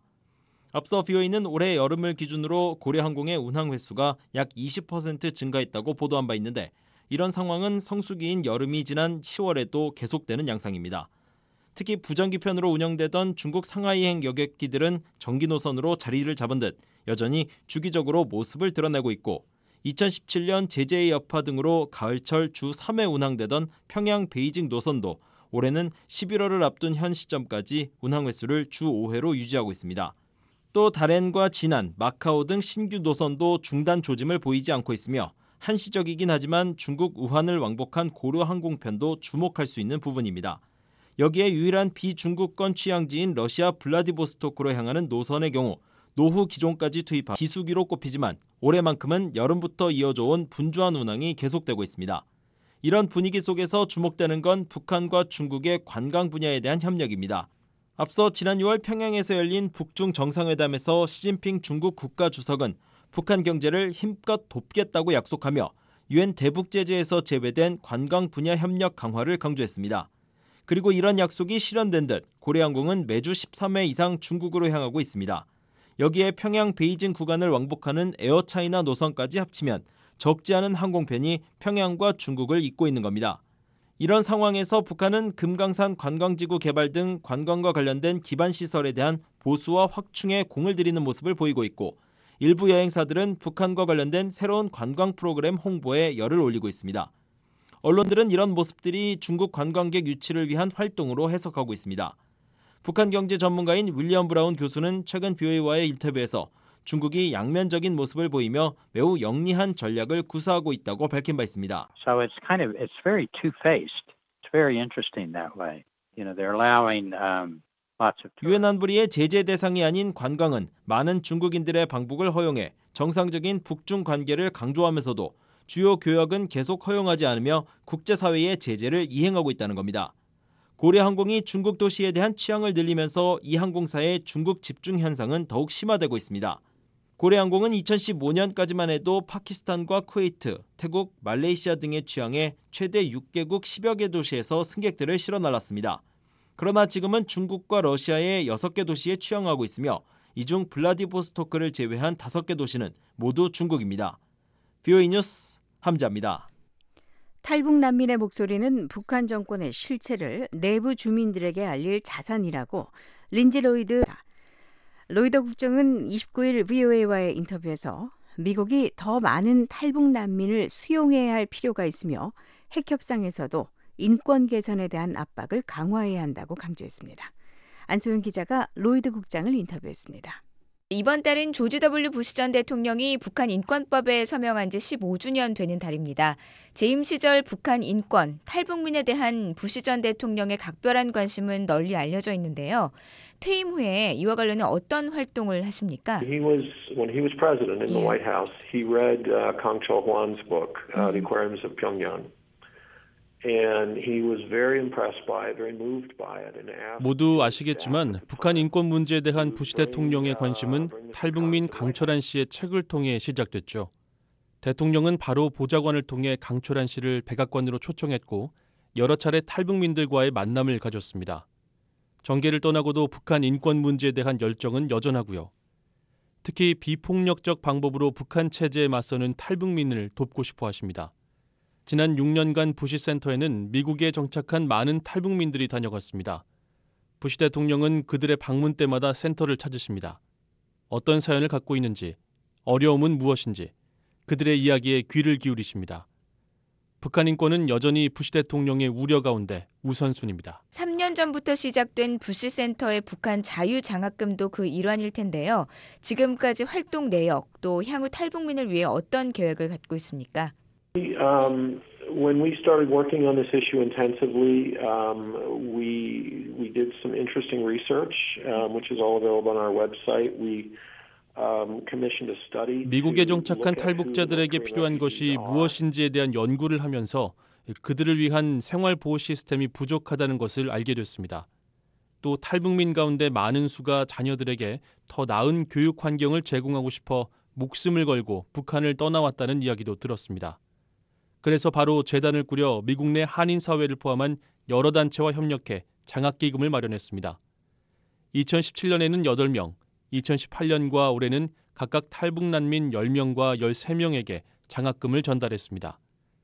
앞서 BOE는 올해 여름을 기준으로 고려항공의 운항 횟수가 약 20% 증가했다고 보도한 바 있는데 이런 상황은 성수기인 여름이 지난 10월에도 계속되는 양상입니다. 특히 부정기편으로 운영되던 중국 상하이행 여객기들은 정기 노선으로 자리를 잡은 듯 여전히 주기적으로 모습을 드러내고 있고 2017년 제재의 여파 등으로 가을철 주 3회 운항되던 평양 베이징 노선도 올해는 11월을 앞둔 현 시점까지 운항 횟수를 주 5회로 유지하고 있습니다. 또 다롄과 진안, 마카오 등 신규 노선도 중단 조짐을 보이지 않고 있으며 한시적이긴 하지만 중국 우한을 왕복한 고려 항공편도 주목할 수 있는 부분입니다. 여기에 유일한 비중국권 취향지인 러시아 블라디보스토크로 향하는 노선의 경우 노후 기종까지 투입한 비수기로 꼽히지만 올해만큼은 여름부터 이어져 온 분주한 운항이 계속되고 있습니다. 이런 분위기 속에서 주목되는 건 북한과 중국의 관광 분야에 대한 협력입니다. 앞서 지난 6월 평양에서 열린 북중 정상회담에서 시진핑 중국 국가주석은 북한 경제를 힘껏 돕겠다고 약속하며 UN 대북 제재에서 제외된 관광 분야 협력 강화를 강조했습니다. 그리고 이런 약속이 실현된 듯 고려항공은 매주 13회 이상 중국으로 향하고 있습니다. 여기에 평양 베이징 구간을 왕복하는 에어차이나 노선까지 합치면 적지 않은 항공편이 평양과 중국을 잇고 있는 겁니다. 이런 상황에서 북한은 금강산 관광지구 개발 등 관광과 관련된 기반시설에 대한 보수와 확충에 공을 들이는 모습을 보이고 있고 일부 여행사들은 북한과 관련된 새로운 관광 프로그램 홍보에 열을 올리고 있습니다. 언론들은 이런 모습들이 중국 관광객 유치를 위한 활동으로 해석하고 있습니다. 북한 경제 전문가인 윌리엄 브라운 교수는 최근 BOA와의 인터뷰에서 중국이 양면적인 모습을 보이며 매우 영리한 전략을 구사하고 있다고 밝힌 바 있습니다. So it's very two-faced. It's very interesting that way. They're allowing lots of 유엔 안보리의 제재 대상이 아닌 관광은 많은 중국인들의 방북을 허용해 정상적인 북중 관계를 강조하면서도 주요 교역은 계속 허용하지 않으며 국제사회의 제재를 이행하고 있다는 겁니다. 고려항공이 중국 도시에 대한 취향을 늘리면서 이 항공사의 중국 집중 현상은 더욱 심화되고 있습니다. 고려항공은 2015년까지만 해도 파키스탄과 쿠웨이트, 태국, 말레이시아 등의 취향에 최대 6개국 10여 개 도시에서 승객들을 실어 날랐습니다. 그러나 지금은 중국과 러시아의 6개 도시에 취항하고 있으며 이 중 블라디보스토크를 제외한 5개 도시는 모두 중국입니다. BOE 뉴스 함지아입니다. 탈북 난민의 목소리는 북한 정권의 실체를 내부 주민들에게 알릴 자산이라고 린지 로이더 국정은 29일 VOA와의 인터뷰에서 미국이 더 많은 탈북 난민을 수용해야 할 필요가 있으며 핵 협상에서도 인권 개선에 대한 압박을 강화해야 한다고 강조했습니다. 안소영 기자가 로이드 국장을 인터뷰했습니다. 이번 달은 조지 W. 부시 전 대통령이 북한 인권법에 서명한 지 15주년 되는 달입니다. 재임 시절 북한 인권, 탈북민에 대한 부시 전 대통령의 각별한 관심은 널리 알려져 있는데요. 퇴임 후에 이와 관련해 어떤 활동을 하십니까? When he was president in the White House, he read Kang Chol-hwan's book, The Aquariums of Pyongyang. And he was very impressed by it, very moved by it. And asked 모두 아시겠지만 북한 인권 문제에 대한 부시 대통령의 관심은 탈북민 강철한 씨의 책을 통해 시작됐죠. 대통령은 바로 보좌관을 통해 강철한 씨를 백악관으로 초청했고 여러 차례 탈북민들과의 만남을 가졌습니다. 정계를 떠나고도 북한 인권 문제에 대한 열정은 여전하고요. 특히 비폭력적 방법으로 북한 체제에 맞서는 탈북민을 돕고 싶어 하십니다. 지난 6년간 부시 센터에는 미국에 정착한 많은 탈북민들이 다녀갔습니다. 부시 대통령은 그들의 방문 때마다 센터를 찾으십니다. 어떤 사연을 갖고 있는지, 어려움은 무엇인지 그들의 이야기에 귀를 기울이십니다. 북한 인권은 여전히 부시 대통령의 우려 가운데 우선순위입니다. 3년 전부터 시작된 부시 센터의 북한 자유 장학금도 그 일환일 텐데요. 지금까지 활동 내역 또 향후 탈북민을 위해 어떤 계획을 갖고 있습니까? When we started working on this issue intensively, we did some interesting research, which is all available on our website. We commissioned a study. 미국에 정착한 탈북자들에게 필요한 것이 무엇인지에 대한 연구를 하면서 그들을 위한 생활 보호 시스템이 부족하다는 것을 알게 됐습니다. 또 탈북민 가운데 많은 수가 자녀들에게 더 나은 교육 환경을 제공하고 싶어 목숨을 걸고 북한을 떠나왔다는 이야기도 들었습니다. 그래서 바로 재단을 꾸려 미국 내 한인사회를 포함한 여러 단체와 협력해 장학기금을 마련했습니다. 2017년에는 8명, 2018년과 올해는 각각 탈북난민 10명과 13명에게 장학금을 전달했습니다.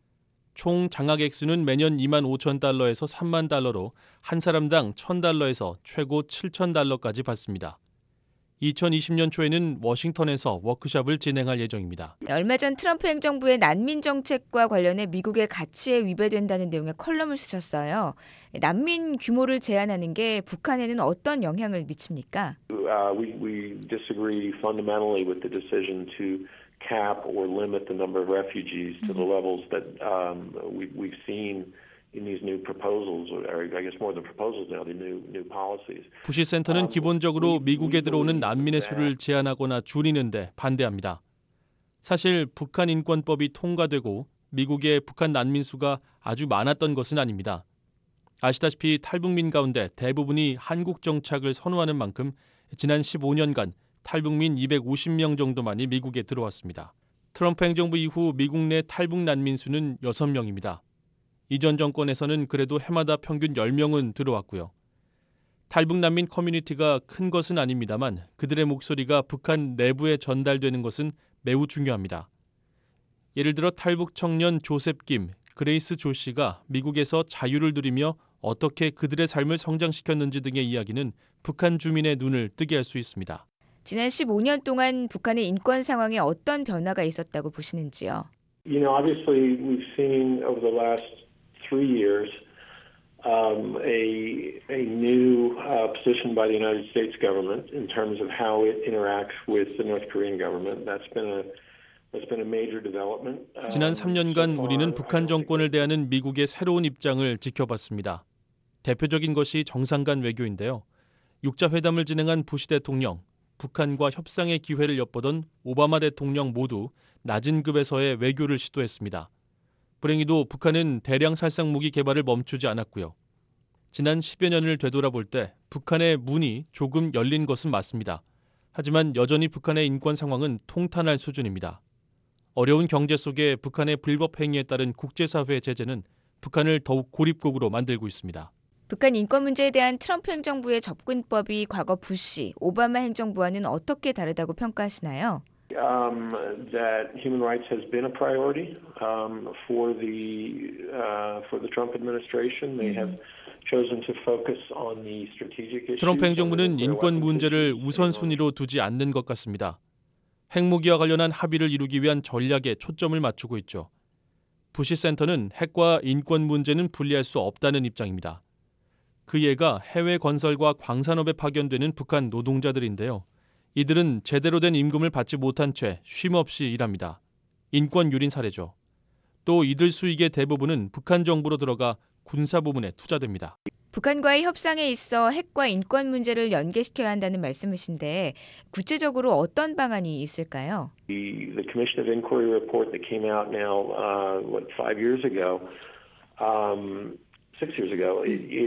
총 장학 액수는 매년 2만 5천 달러에서 3만 달러로 한 사람당 1,000달러에서 최고 7,000달러까지 받습니다. 2020년 초에는 워싱턴에서 워크숍을 진행할 예정입니다. 얼마 전 트럼프 행정부의 난민 정책과 관련해 미국의 가치에 위배된다는 내용의 컬럼을 쓰셨어요. 난민 규모를 제한하는 게 북한에는 어떤 영향을 미칩니까? We disagree fundamentally with the decision to cap or limit the number of refugees to the levels that we've seen. In these new proposals, or I guess more than proposals now, the new policies. 부시 센터는 기본적으로 미국에 들어오는 난민의 수를 제한하거나 줄이는 데 반대합니다. 사실 북한 인권법이 통과되고 미국의 북한 난민 수가 아주 많았던 것은 아닙니다. 아시다시피 탈북민 가운데 대부분이 한국 정착을 선호하는 만큼 지난 15년간 탈북민 250명 정도만이 미국에 들어왔습니다. 트럼프 행정부 이후 미국 내 탈북 난민 수는 6명입니다. 이전 정권에서는 그래도 해마다 평균 10명은 들어왔고요. 탈북 난민 커뮤니티가 큰 것은 아닙니다만 그들의 목소리가 북한 내부에 전달되는 것은 매우 중요합니다. 예를 들어 탈북 청년 조셉 김, 그레이스 조 씨가 미국에서 자유를 누리며 어떻게 그들의 삶을 성장시켰는지 등의 이야기는 북한 주민의 눈을 뜨게 할 수 있습니다. 지난 15년 동안 북한의 인권 상황에 어떤 변화가 있었다고 보시는지요? Obviously we've seen over the last 3 years a new position by the United States government in terms of how it interacts with the North Korean government. That's been a major development. 지난 3년간 우리는 북한 정권을 대하는 미국의 새로운 입장을 지켜봤습니다. 대표적인 것이 정상 간 외교인데요. 6자 회담을 진행한 부시 대통령, 북한과 협상의 기회를 엿보던 오바마 대통령 모두 낮은 급에서의 외교를 시도했습니다. 불행히도 북한은 대량 살상 무기 개발을 멈추지 않았고요. 지난 10여 년을 되돌아볼 때 북한의 문이 조금 열린 것은 맞습니다. 하지만 여전히 북한의 인권 상황은 통탄할 수준입니다. 어려운 경제 속에 북한의 불법 행위에 따른 국제사회의 제재는 북한을 더욱 고립국으로 만들고 있습니다. 북한 인권 문제에 대한 트럼프 행정부의 접근법이 과거 부시, 오바마 행정부와는 어떻게 다르다고 평가하시나요? That human rights has been a priority for the Trump administration. They have chosen to focus on the strategic issues. 트럼프 행정부는 인권 문제를 우선순위로 두지 않는 것 같습니다. 핵무기와 관련한 합의를 이루기 위한 전략에 초점을 맞추고 있죠. 부시 센터는 핵과 인권 문제는 분리할 수 없다는 입장입니다. 그 예가 해외 건설과 광산업에 파견되는 북한 노동자들인데요. 이들은 제대로 된 임금을 받지 못한 채 쉼없이 일합니다. 인권 유린 사례죠. 또 이들 수익의 대부분은 북한 정부로 들어가 군사 부문에 투자됩니다. 북한과의 협상에 있어 핵과 인권 문제를 연계시켜야 한다는 말씀이신데 구체적으로 어떤 방안이 있을까요? The Commission of Inquiry report that came out now, 5 years ago, 6 years ago,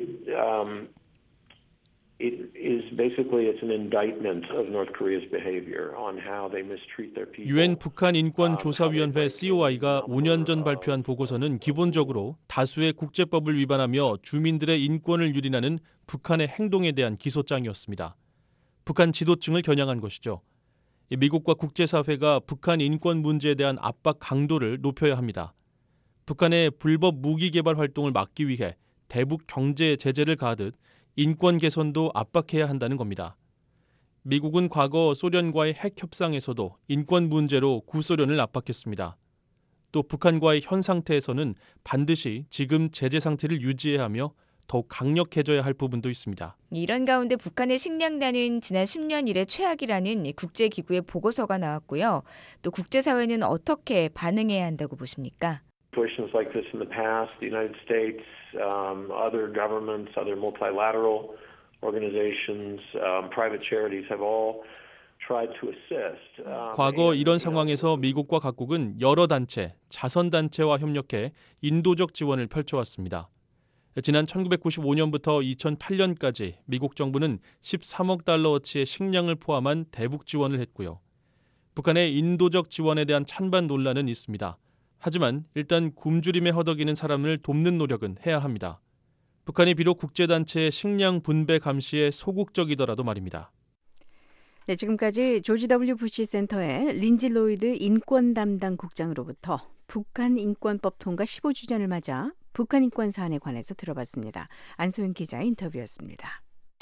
it is basically it's an indictment of North Korea's behavior on how they mistreat their people. 유엔 북한 인권 조사위원회 COI가 5년 전 발표한 보고서는 기본적으로 다수의 국제법을 위반하며 주민들의 인권을 유린하는 북한의 행동에 대한 기소장이었습니다. 북한 지도층을 겨냥한 것이죠. 미국과 국제사회가 북한 인권 문제에 대한 압박 강도를 높여야 합니다. 북한의 불법 무기 개발 활동을 막기 위해 대북 경제 제재를 가하듯 인권 개선도 압박해야 한다는 겁니다. 미국은 과거 소련과의 핵 협상에서도 인권 문제로 구소련을 압박했습니다. 또 북한과의 현 상태에서는 반드시 지금 제재 상태를 유지해야 하며 더욱 강력해져야 할 부분도 있습니다. 이런 가운데 북한의 식량난은 지난 10년 이래 최악이라는 국제기구의 보고서가 나왔고요. 또 국제사회는 어떻게 반응해야 한다고 보십니까? Situations like this in the past, the United States, other governments, other multilateral organizations, private charities have all tried to assist. 과거 이런 상황에서 미국과 각국은 여러 단체, 자선단체와 협력해 인도적 지원을 펼쳐왔습니다. 지난 1995년부터 2008년까지 미국 정부는 13억 달러어치의 식량을 포함한 대북 지원을 했고요. 북한의 인도적 지원에 대한 찬반 논란은 있습니다. 하지만 일단 굶주림에 허덕이는 사람을 돕는 노력은 해야 합니다. 북한이 비록 국제단체의 식량 분배 감시에 소극적이더라도 말입니다. 네, 지금까지 조지 W. 부시 센터의 린지 로이드 인권 담당 국장으로부터 북한 인권법 통과 15주년을 맞아 북한 인권 사안에 관해서 들어봤습니다. 안소영 기자의 인터뷰였습니다.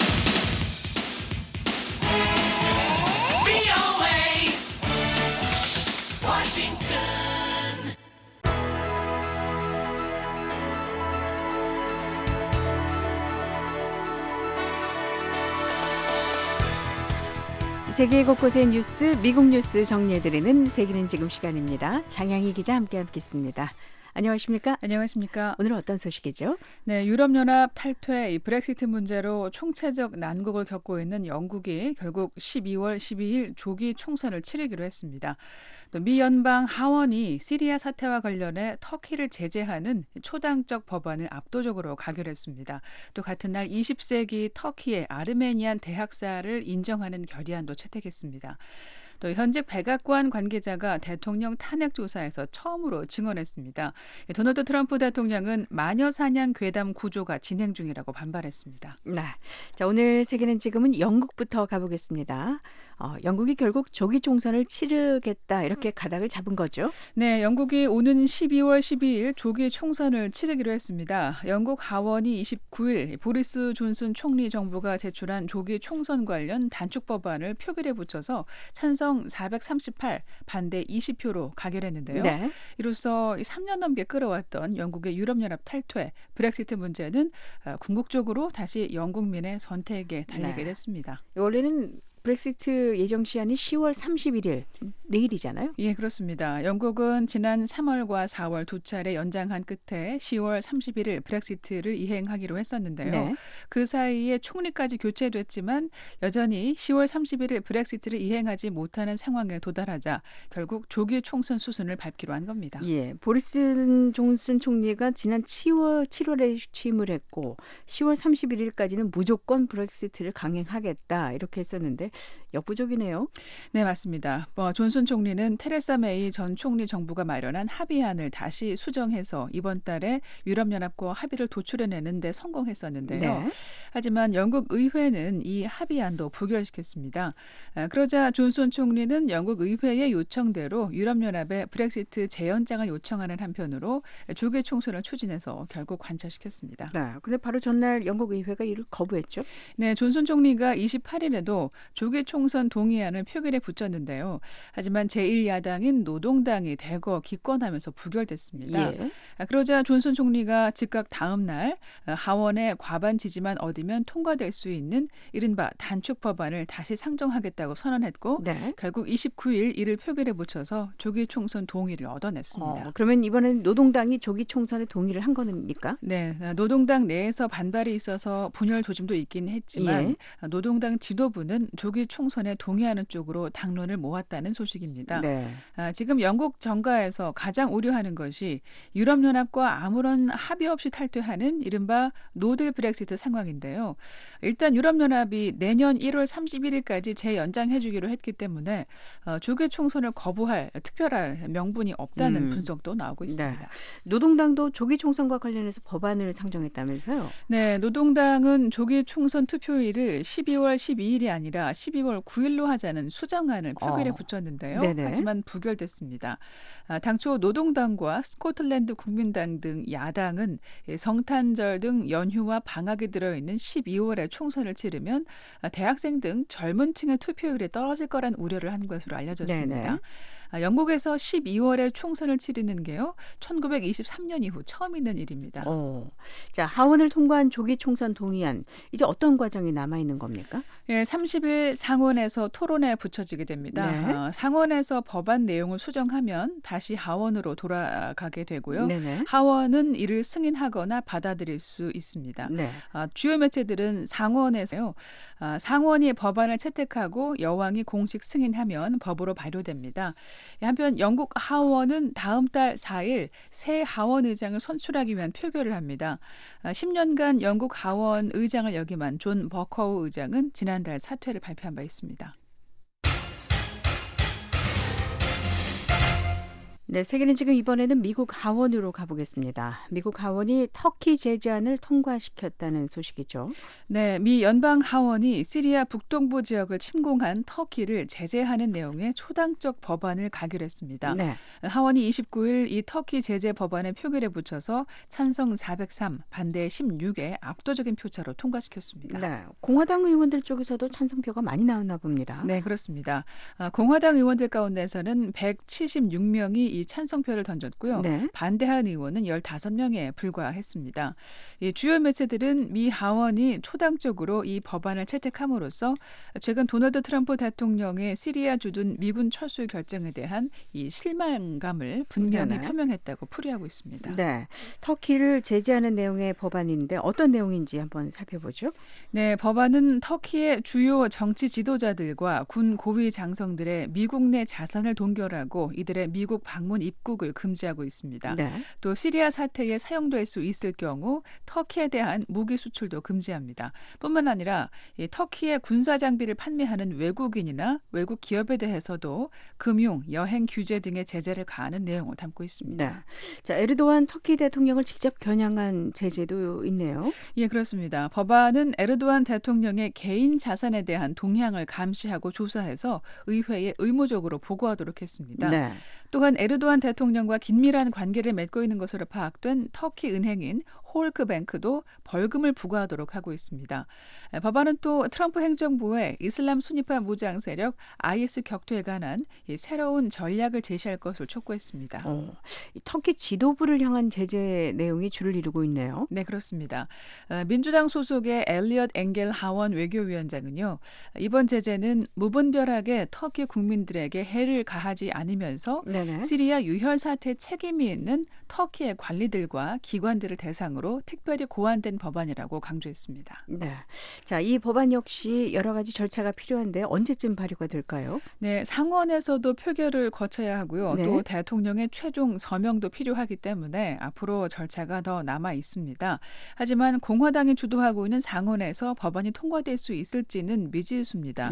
세계 곳곳의 뉴스, 미국 뉴스 정리해드리는 세계는 지금 시간입니다. 장향희 기자 함께하겠습니다. 안녕하십니까? 안녕하십니까? 오늘은 어떤 소식이죠? 네, 유럽연합 탈퇴, 이 브렉시트 문제로 총체적 난국을 겪고 있는 영국이 결국 12월 12일 조기 총선을 치르기로 했습니다. 또 미 연방 하원이 시리아 사태와 관련해 터키를 제재하는 초당적 법안을 압도적으로 가결했습니다. 또 같은 날 20세기 터키의 아르메니안 대학살을 인정하는 결의안도 채택했습니다. 또 현직 백악관 관계자가 대통령 탄핵 조사에서 처음으로 증언했습니다. 도널드 트럼프 대통령은 마녀 사냥 괴담 구조가 진행 중이라고 반발했습니다. 네, 자 오늘 세계는 지금은 영국부터 가보겠습니다. 영국이 결국 조기 총선을 치르겠다 이렇게 가닥을 잡은 거죠? 네, 영국이 오는 12월 12일 조기 총선을 치르기로 했습니다. 영국 하원이 29일 보리스 존슨 총리 정부가 제출한 조기 총선 관련 단축 법안을 표결에 붙여서 찬성 438, 반대 20표로 가결했는데요. 네. 이로써 3년 넘게 끌어왔던 영국의 유럽연합 탈퇴, 브렉시트 문제는 궁극적으로 다시 영국민의 선택에 달리게 됐습니다. 원래는 브렉시트 예정 시한이 10월 31일 내일이잖아요. 예, 그렇습니다. 영국은 지난 3월과 4월 두 차례 연장한 끝에 10월 31일 브렉시트를 이행하기로 했었는데요. 네. 그 사이에 총리까지 교체됐지만 여전히 10월 31일 브렉시트를 이행하지 못하는 상황에 도달하자 결국 조기 총선 수순을 밟기로 한 겁니다. 예, 보리스 존슨 총리가 지난 7월에 취임을 했고 10월 31일까지는 무조건 브렉시트를 강행하겠다 이렇게 했었는데 역부족이네요. 네, 맞습니다. 존슨 총리는 테레사 메이 전 총리 정부가 마련한 합의안을 다시 수정해서 이번 달에 유럽연합과 합의를 도출해내는 데 성공했었는데요. 네. 하지만 영국 의회는 이 합의안도 부결시켰습니다. 그러자 존슨 총리는 영국 의회의 요청대로 유럽연합에 브렉시트 재연장을 요청하는 한편으로 조기 총선을 추진해서 결국 관철시켰습니다. 네, 근데 바로 전날 영국 의회가 이를 거부했죠? 네, 존슨 총리가 28일에도 조기 총선 총선 동의안을 표결에 붙였는데요. 하지만 제1야당인 노동당이 대거 기권하면서 부결됐습니다. 예. 그러자 존슨 총리가 즉각 다음 날 하원의 과반 지지만 얻으면 통과될 수 있는 이른바 단축 법안을 다시 상정하겠다고 선언했고 네. 결국 29일 이를 표결에 붙여서 조기 총선 동의를 얻어냈습니다. 그러면 이번엔 노동당이 조기 총선에 동의를 한 겁니까? 네, 노동당 내에서 반발이 있어서 분열 조짐도 있긴 했지만 예. 노동당 지도부는 조기 총선에 동의하는 쪽으로 당론을 모았다는 소식입니다. 네. 지금 영국 정가에서 가장 우려하는 것이 유럽연합과 아무런 합의 없이 탈퇴하는 이른바 노딜 브렉시트 상황인데요. 일단 유럽연합이 내년 1월 31일까지 재연장해 주기로 했기 때문에 조기 총선을 거부할 특별한 명분이 없다는 분석도 나오고 있습니다. 네. 노동당도 조기 총선과 관련해서 법안을 상정했다면서요? 네, 노동당은 조기 총선 투표일을 12월 12일이 아니라 12월 9일로 하자는 수정안을 표결에 붙였는데요. 네네. 하지만 부결됐습니다. 당초 노동당과 스코틀랜드 국민당 등 야당은 성탄절 등 연휴와 방학이 들어있는 12월에 총선을 치르면 대학생 등 젊은 층의 투표율이 떨어질 거란 우려를 한 것으로 알려졌습니다. 네네. 영국에서 12월에 총선을 치르는 게요. 1923년 이후 처음 있는 일입니다. 자, 하원을 통과한 조기 총선 동의안 이제 어떤 과정이 남아 있는 겁니까? 예, 30일 상원에서 토론에 붙여지게 됩니다. 네. 상원에서 법안 내용을 수정하면 다시 하원으로 돌아가게 되고요. 네네. 하원은 이를 승인하거나 받아들일 수 있습니다. 네. 주요 매체들은 상원에서요. 상원이 법안을 채택하고 여왕이 공식 승인하면 법으로 발효됩니다. 한편 영국 하원은 다음 달 4일 새 하원 의장을 선출하기 위한 표결을 합니다. 10년간 영국 하원 의장을 역임한 존 버커우 의장은 지난달 사퇴를 발표한 바 있습니다. 네, 세계는 지금 이번에는 미국 하원으로 가보겠습니다. 미국 하원이 터키 제재안을 통과시켰다는 소식이죠. 네, 미 연방 하원이 시리아 북동부 지역을 침공한 터키를 제재하는 내용의 초당적 법안을 가결했습니다. 네. 하원이 29일 이 터키 제재 법안을 표결에 붙여서 찬성 403, 반대 16의 압도적인 표차로 통과시켰습니다. 네, 공화당 의원들 쪽에서도 찬성표가 많이 나왔나 봅니다. 네, 그렇습니다. 공화당 의원들 가운데서는 176명이 이 찬성표를 던졌고요. 네. 반대한 의원은 15명에 불과했습니다. 주요 매체들은 미 하원이 초당적으로 이 법안을 채택함으로써 최근 도널드 트럼프 대통령의 시리아 주둔 미군 철수 결정에 대한 이 실망감을 분명히 네네. 표명했다고 풀이하고 있습니다. 네, 터키를 제재하는 내용의 법안인데 어떤 내용인지 한번 살펴보죠. 네, 법안은 터키의 주요 정치 지도자들과 군 고위 장성들의 미국 내 자산을 동결하고 이들의 미국 방문 입국을 금지하고 있습니다. 네. 또 시리아 사태에 사용될 수 있을 경우 터키에 대한 무기 수출도 금지합니다. 뿐만 아니라 이 터키의 군사 장비를 판매하는 외국인이나 외국 기업에 대해서도 금융, 여행 규제 등의 제재를 가하는 내용을 담고 있습니다. 네. 자, 에르도안 터키 대통령을 직접 겨냥한 제재도 있네요. 예, 그렇습니다. 법안은 에르도안 대통령의 개인 자산에 대한 동향을 감시하고 조사해서 의회에 의무적으로 보고하도록 했습니다. 네. 또한 에르도안 대통령과 긴밀한 관계를 맺고 있는 것으로 파악된 터키 은행인 홀크뱅크도 벌금을 부과하도록 하고 있습니다. 법안은 또 트럼프 행정부의 이슬람 순위파 무장 세력 IS 격퇴에 관한 새로운 전략을 제시할 것을 촉구했습니다. 터키 지도부를 향한 제재 내용이 주를 이루고 있네요. 네, 그렇습니다. 민주당 소속의 엘리엇 엥겔 하원 외교위원장은요. 이번 제재는 무분별하게 터키 국민들에게 해를 가하지 않으면서 네네. 시리아 유혈 사태 책임이 있는 터키의 관리들과 기관들을 대상으로 특별히 고안된 법안이라고 강조했습니다. 네. 자, 이 법안 역시 여러 가지 절차가 필요한데 언제쯤 발의가 될까요? 네, 상원에서도 표결을 거쳐야 하고요. 네. 또 대통령의 최종 서명도 필요하기 때문에 앞으로 절차가 더 남아 있습니다. 하지만 공화당이 주도하고 있는 상원에서 법안이 통과될 수 있을지는 미지수입니다.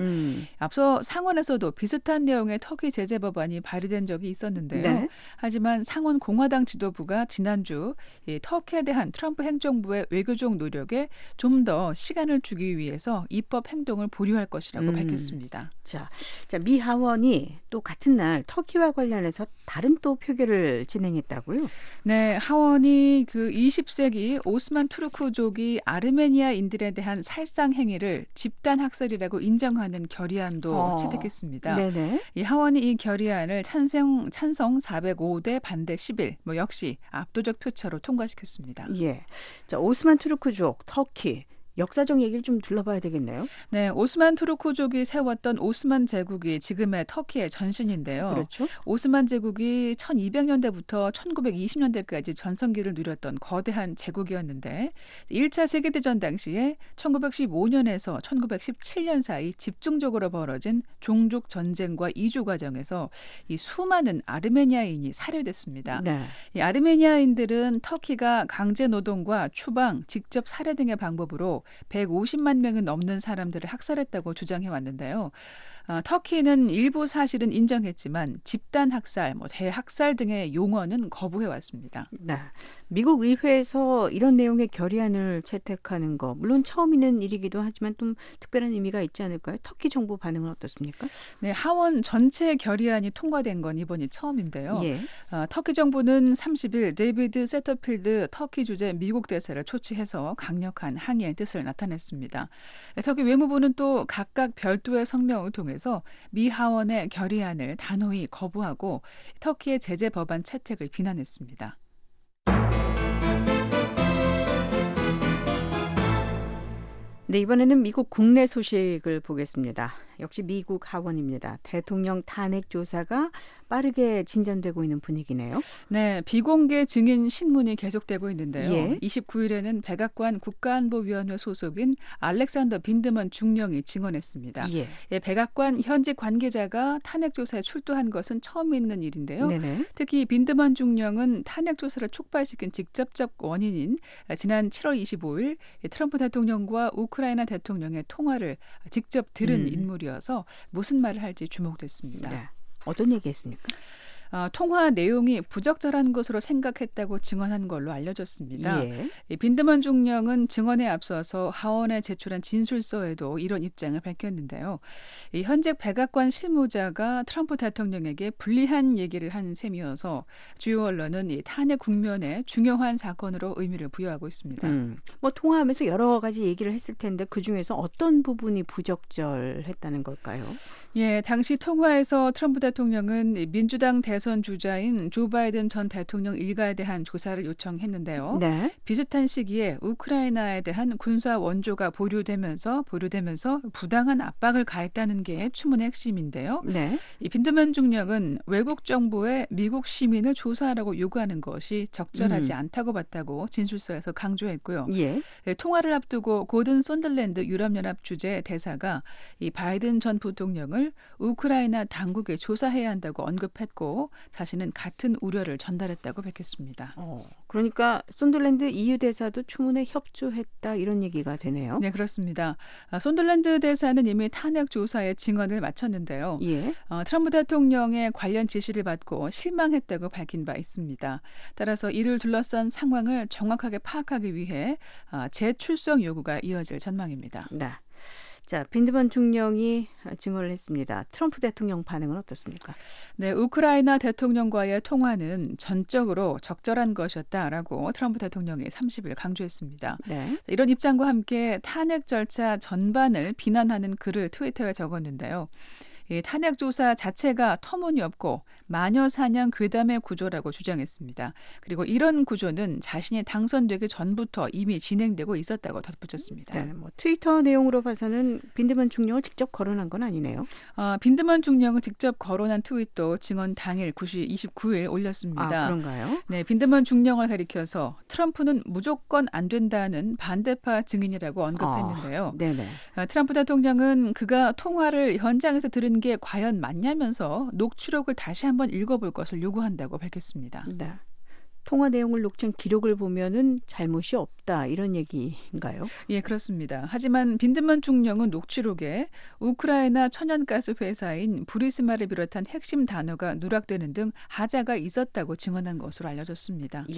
앞서 상원에서도 비슷한 내용의 터키 제재 법안이 발의된 적이 있었는데요. 네. 하지만 상원 공화당 지도부가 지난주 이 터키에 대한 트럼프 행정부의 외교적 노력에 좀 더 시간을 주기 위해서 입법 행동을 보류할 것이라고 밝혔습니다. 자, 미 하원이 또 같은 날 터키와 관련해서 다른 또 표결을 진행했다고요? 네, 하원이 그 20세기 오스만 투르크족이 아르메니아인들에 대한 살상 행위를 집단 학살이라고 인정하는 결의안도 채택했습니다. 네네. 이 하원이 이 결의안을 찬성 405대 반대 11, 역시 압도적 표차로 통과시켰습니다. 예. 자, 오스만 투르크족, 터키. 역사적 얘기를 좀 둘러봐야 되겠네요. 네, 오스만 투르크족이 세웠던 오스만 제국이 지금의 터키의 전신인데요. 그렇죠. 오스만 제국이 1200년대부터 1920년대까지 전성기를 누렸던 거대한 제국이었는데 1차 세계대전 당시에 1915년에서 1917년 사이 집중적으로 벌어진 종족 전쟁과 이주 과정에서 이 수많은 아르메니아인이 살해됐습니다. 네. 이 아르메니아인들은 터키가 강제 노동과 추방, 직접 살해 등의 방법으로 150만 명이 넘는 사람들을 학살했다고 주장해 왔는데요. 터키는 일부 사실은 인정했지만 집단 학살, 대학살 등의 용어는 거부해 왔습니다. 네. 미국 의회에서 이런 내용의 결의안을 채택하는 거 물론 처음 있는 일이기도 하지만 좀 특별한 의미가 있지 않을까요? 터키 정부 반응은 어떻습니까? 네, 하원 전체 결의안이 통과된 건 이번이 처음인데요. 예. 터키 정부는 30일 데이비드 세터필드 터키 주재 미국 대사를 초치해서 강력한 항의의 뜻을 나타냈습니다. 터키 외무부는 또 각각 별도의 성명을 통해서 미 하원의 결의안을 단호히 거부하고 터키의 제재 법안 채택을 비난했습니다. 네, 이번에는 미국 국내 소식을 보겠습니다. 역시 미국 하원입니다. 대통령 탄핵 조사가 빠르게 진전되고 있는 분위기네요. 네, 비공개 증인 신문이 계속되고 있는데요. 예. 29일에는 백악관 국가안보위원회 소속인 알렉산더 빈드먼 중령이 증언했습니다. 예. 백악관 현직 관계자가 탄핵 조사에 출두한 것은 처음 있는 일인데요. 네네. 특히 빈드먼 중령은 탄핵 조사를 촉발시킨 직접적 원인인 지난 7월 25일 트럼프 대통령과 우크라이나 대통령의 통화를 직접 들은 인물이어서 무슨 말을 할지 주목됐습니다. 네. 어떤 얘기했습니까? 통화 내용이 부적절한 것으로 생각했다고 증언한 걸로 알려졌습니다. 예. 빈드먼 중령은 증언에 앞서서 하원에 제출한 진술서에도 이런 입장을 밝혔는데요. 현직 백악관 실무자가 트럼프 대통령에게 불리한 얘기를 한 셈이어서 주요 언론은 이 탄핵 국면에 중요한 사건으로 의미를 부여하고 있습니다. 통화하면서 여러 가지 얘기를 했을 텐데 그중에서 어떤 부분이 부적절했다는 걸까요? 예, 당시 통화에서 트럼프 대통령은 민주당 대선 주자인 조 바이든 전 대통령 일가에 대한 조사를 요청했는데요. 네. 비슷한 시기에 우크라이나에 대한 군사 원조가 보류되면서 부당한 압박을 가했다는 게 추문의 핵심인데요. 네. 이 빈드먼 중령은 외국 정부에 미국 시민을 조사하라고 요구하는 것이 적절하지 않다고 봤다고 진술서에서 강조했고요. 예. 통화를 앞두고 고든 손들랜드 유럽연합 주재 대사가 이 바이든 전 부통령을 우크라이나 당국에 조사해야 한다고 언급했고 자신은 같은 우려를 전달했다고 밝혔습니다. 그러니까 손들랜드 EU 대사도 추문에 협조했다 이런 얘기가 되네요. 네, 그렇습니다. 손들랜드 대사는 이미 탄핵 조사에 증언을 마쳤는데요. 예. 트럼프 대통령의 관련 지시를 받고 실망했다고 밝힌 바 있습니다. 따라서 이를 둘러싼 상황을 정확하게 파악하기 위해 재출석 요구가 이어질 전망입니다. 네. 자, 빈드먼 중령이 증언을 했습니다. 트럼프 대통령 반응은 어떻습니까? 네, 우크라이나 대통령과의 통화는 전적으로 적절한 것이었다라고 트럼프 대통령이 30일 강조했습니다. 네. 이런 입장과 함께 탄핵 절차 전반을 비난하는 글을 트위터에 적었는데요. 이 탄핵 조사 자체가 터무니없고 마녀 사냥 괴담의 구조라고 주장했습니다. 그리고 이런 구조는 자신이 당선되기 전부터 이미 진행되고 있었다고 덧붙였습니다. 네, 트위터 내용으로 봐서는 빈드먼 중령을 직접 거론한 건 아니네요. 빈드먼 중령을 직접 거론한 트윗도 증언 당일 29일 올렸습니다. 그런가요? 네, 빈드먼 중령을 가리켜서 트럼프는 무조건 안 된다는 반대파 증인이라고 언급했는데요. 네네. 트럼프 대통령은 그가 통화를 현장에서 들은 게 과연 맞냐면서 녹취록을 다시 한번 읽어볼 것을 요구한다고 밝혔습니다. 네. 통화 내용을 녹취한 기록을 보면은 잘못이 없다 이런 얘기인가요? 예, 그렇습니다. 하지만 빈드먼 중령은 녹취록에 우크라이나 천연가스 회사인 부리스마를 비롯한 핵심 단어가 누락되는 등 하자가 있었다고 증언한 것으로 알려졌습니다. 예.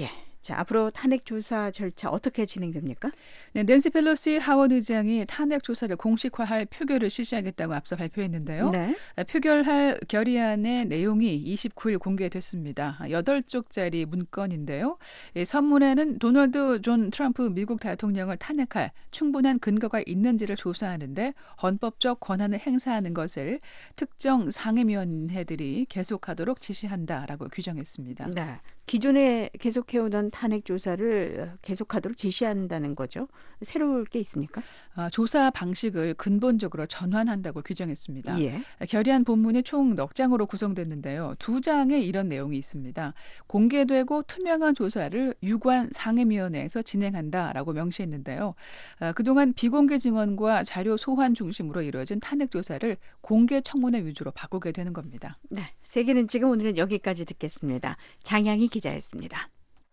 자, 앞으로 탄핵 조사 절차 어떻게 진행됩니까? 네, 낸시 펠로시 하원 의장이 탄핵 조사를 공식화할 표결을 실시하겠다고 앞서 발표했는데요. 네. 표결할 결의안의 내용이 29일 공개됐습니다. 8쪽짜리 문건인데요. 선문에는 도널드 존 트럼프 미국 대통령을 탄핵할 충분한 근거가 있는지를 조사하는데 헌법적 권한을 행사하는 것을 특정 상임위원회들이 계속하도록 지시한다라고 규정했습니다. 네. 기존에 계속해오던 탄핵 조사를 계속하도록 지시한다는 거죠. 새로울 게 있습니까? 조사 방식을 근본적으로 전환한다고 규정했습니다. 예. 결의안 본문이 총 9장으로 구성됐는데요. 2장에 이런 내용이 있습니다. 공개되고 투명한 조사를 유관 상임위원회에서 진행한다라고 명시했는데요. 그동안 비공개 증언과 자료 소환 중심으로 이루어진 탄핵 조사를 공개 청문회 위주로 바꾸게 되는 겁니다. 네, 세계는 지금 오늘은 여기까지 듣겠습니다. 장양희 기자였습니다.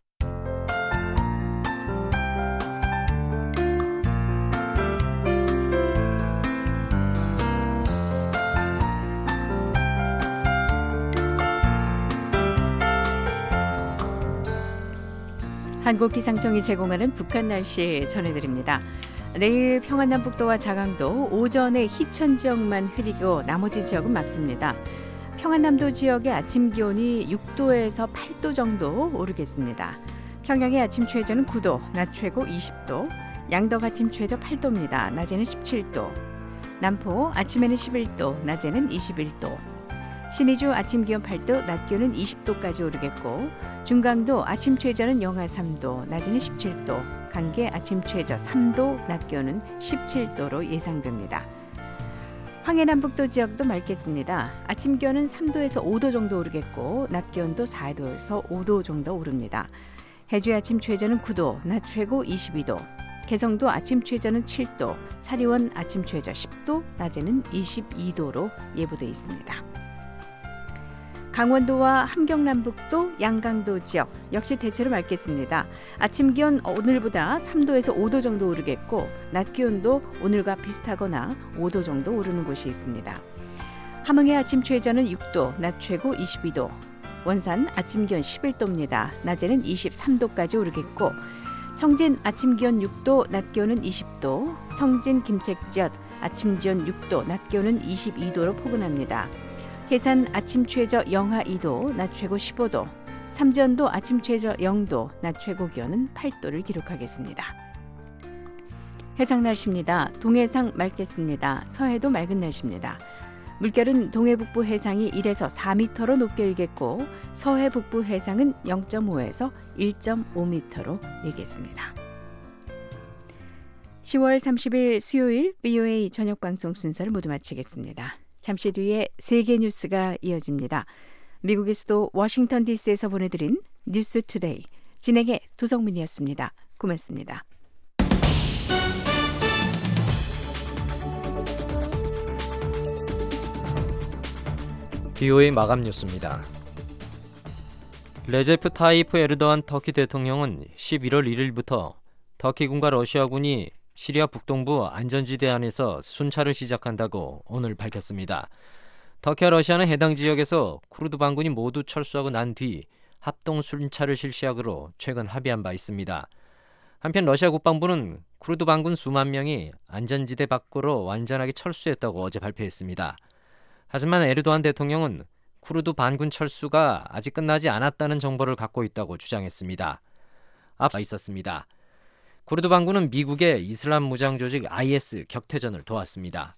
한국기상청이 제공하는 북한 날씨 전해드립니다. 내일 평안남북도와 자강도 오전에 희천 지역만 흐리고 나머지 지역은 맑습니다. 평안남도 지역의 아침 기온이 6도에서 8도 정도 오르겠습니다. 평양의 아침 최저는 9도, 낮 최고 20도, 양덕 아침 최저 8도입니다. 낮에는 17도, 남포 아침에는 11도, 낮에는 21도, 신의주 아침 기온 8도, 낮 기온은 20도까지 오르겠고, 중강도 아침 최저는 영하 3도, 낮에는 17도, 강계 아침 최저 3도, 낮 기온은 17도로 예상됩니다. 황해남북도 지역도 맑겠습니다. 아침 기온은 3도에서 5도 정도 오르겠고, 낮 기온도 4도에서 5도 정도 오릅니다. 해주의 아침 최저는 9도, 낮 최고 22도, 개성도 아침 최저는 7도, 사리원 아침 최저 10도, 낮에는 22도로 예보돼 있습니다. 강원도와 함경남북도, 양강도 지역 역시 대체로 맑겠습니다. 아침 기온 오늘보다 3도에서 5도 정도 오르겠고, 낮 기온도 오늘과 비슷하거나 5도 정도 오르는 곳이 있습니다. 함흥의 아침 최저는 6도, 낮 최고 22도, 원산 아침 기온 11도입니다. 낮에는 23도까지 오르겠고, 청진 아침 기온 6도, 낮 기온은 20도, 성진 김책지역 아침 기온 6도, 낮 기온은 22도로 포근합니다. 해산 아침 최저 영하 2도, 낮 최고 15도, 삼전도 아침 최저 0도, 낮 최고 기온은 8도를 기록하겠습니다. 해상 날씨입니다. 동해상 맑겠습니다. 서해도 맑은 날씨입니다. 물결은 동해 북부 해상이 1에서 4m로 높게 일겠고, 서해 북부 해상은 0.5에서 1.5m로 일겠습니다. 10월 30일 수요일 VOA 저녁방송 순서를 모두 마치겠습니다. 잠시 뒤에 세계 뉴스가 이어집니다. 미국의 수도 워싱턴 DC에서 보내드린 뉴스 투데이, 진행의 도성민이었습니다. 고맙습니다. VOA 마감 뉴스입니다. 레제프 타이프 에르도안 터키 대통령은 11월 1일부터 터키군과 러시아군이 시리아 북동부 안전지대 안에서 순찰을 시작한다고 오늘 밝혔습니다. 터키와 러시아는 해당 지역에서 쿠르드 반군이 모두 철수하고 난 뒤 합동 순찰을 실시하기로 최근 합의한 바 있습니다. 한편 러시아 국방부는 쿠르드 반군 수만 명이 안전지대 밖으로 완전하게 철수했다고 어제 발표했습니다. 하지만 에르도안 대통령은 쿠르드 반군 철수가 아직 끝나지 않았다는 정보를 갖고 있다고 주장했습니다. 앞서 있었습니다. 쿠르드 반군은 미국의 이슬람 무장 조직 IS 격퇴전을 도왔습니다.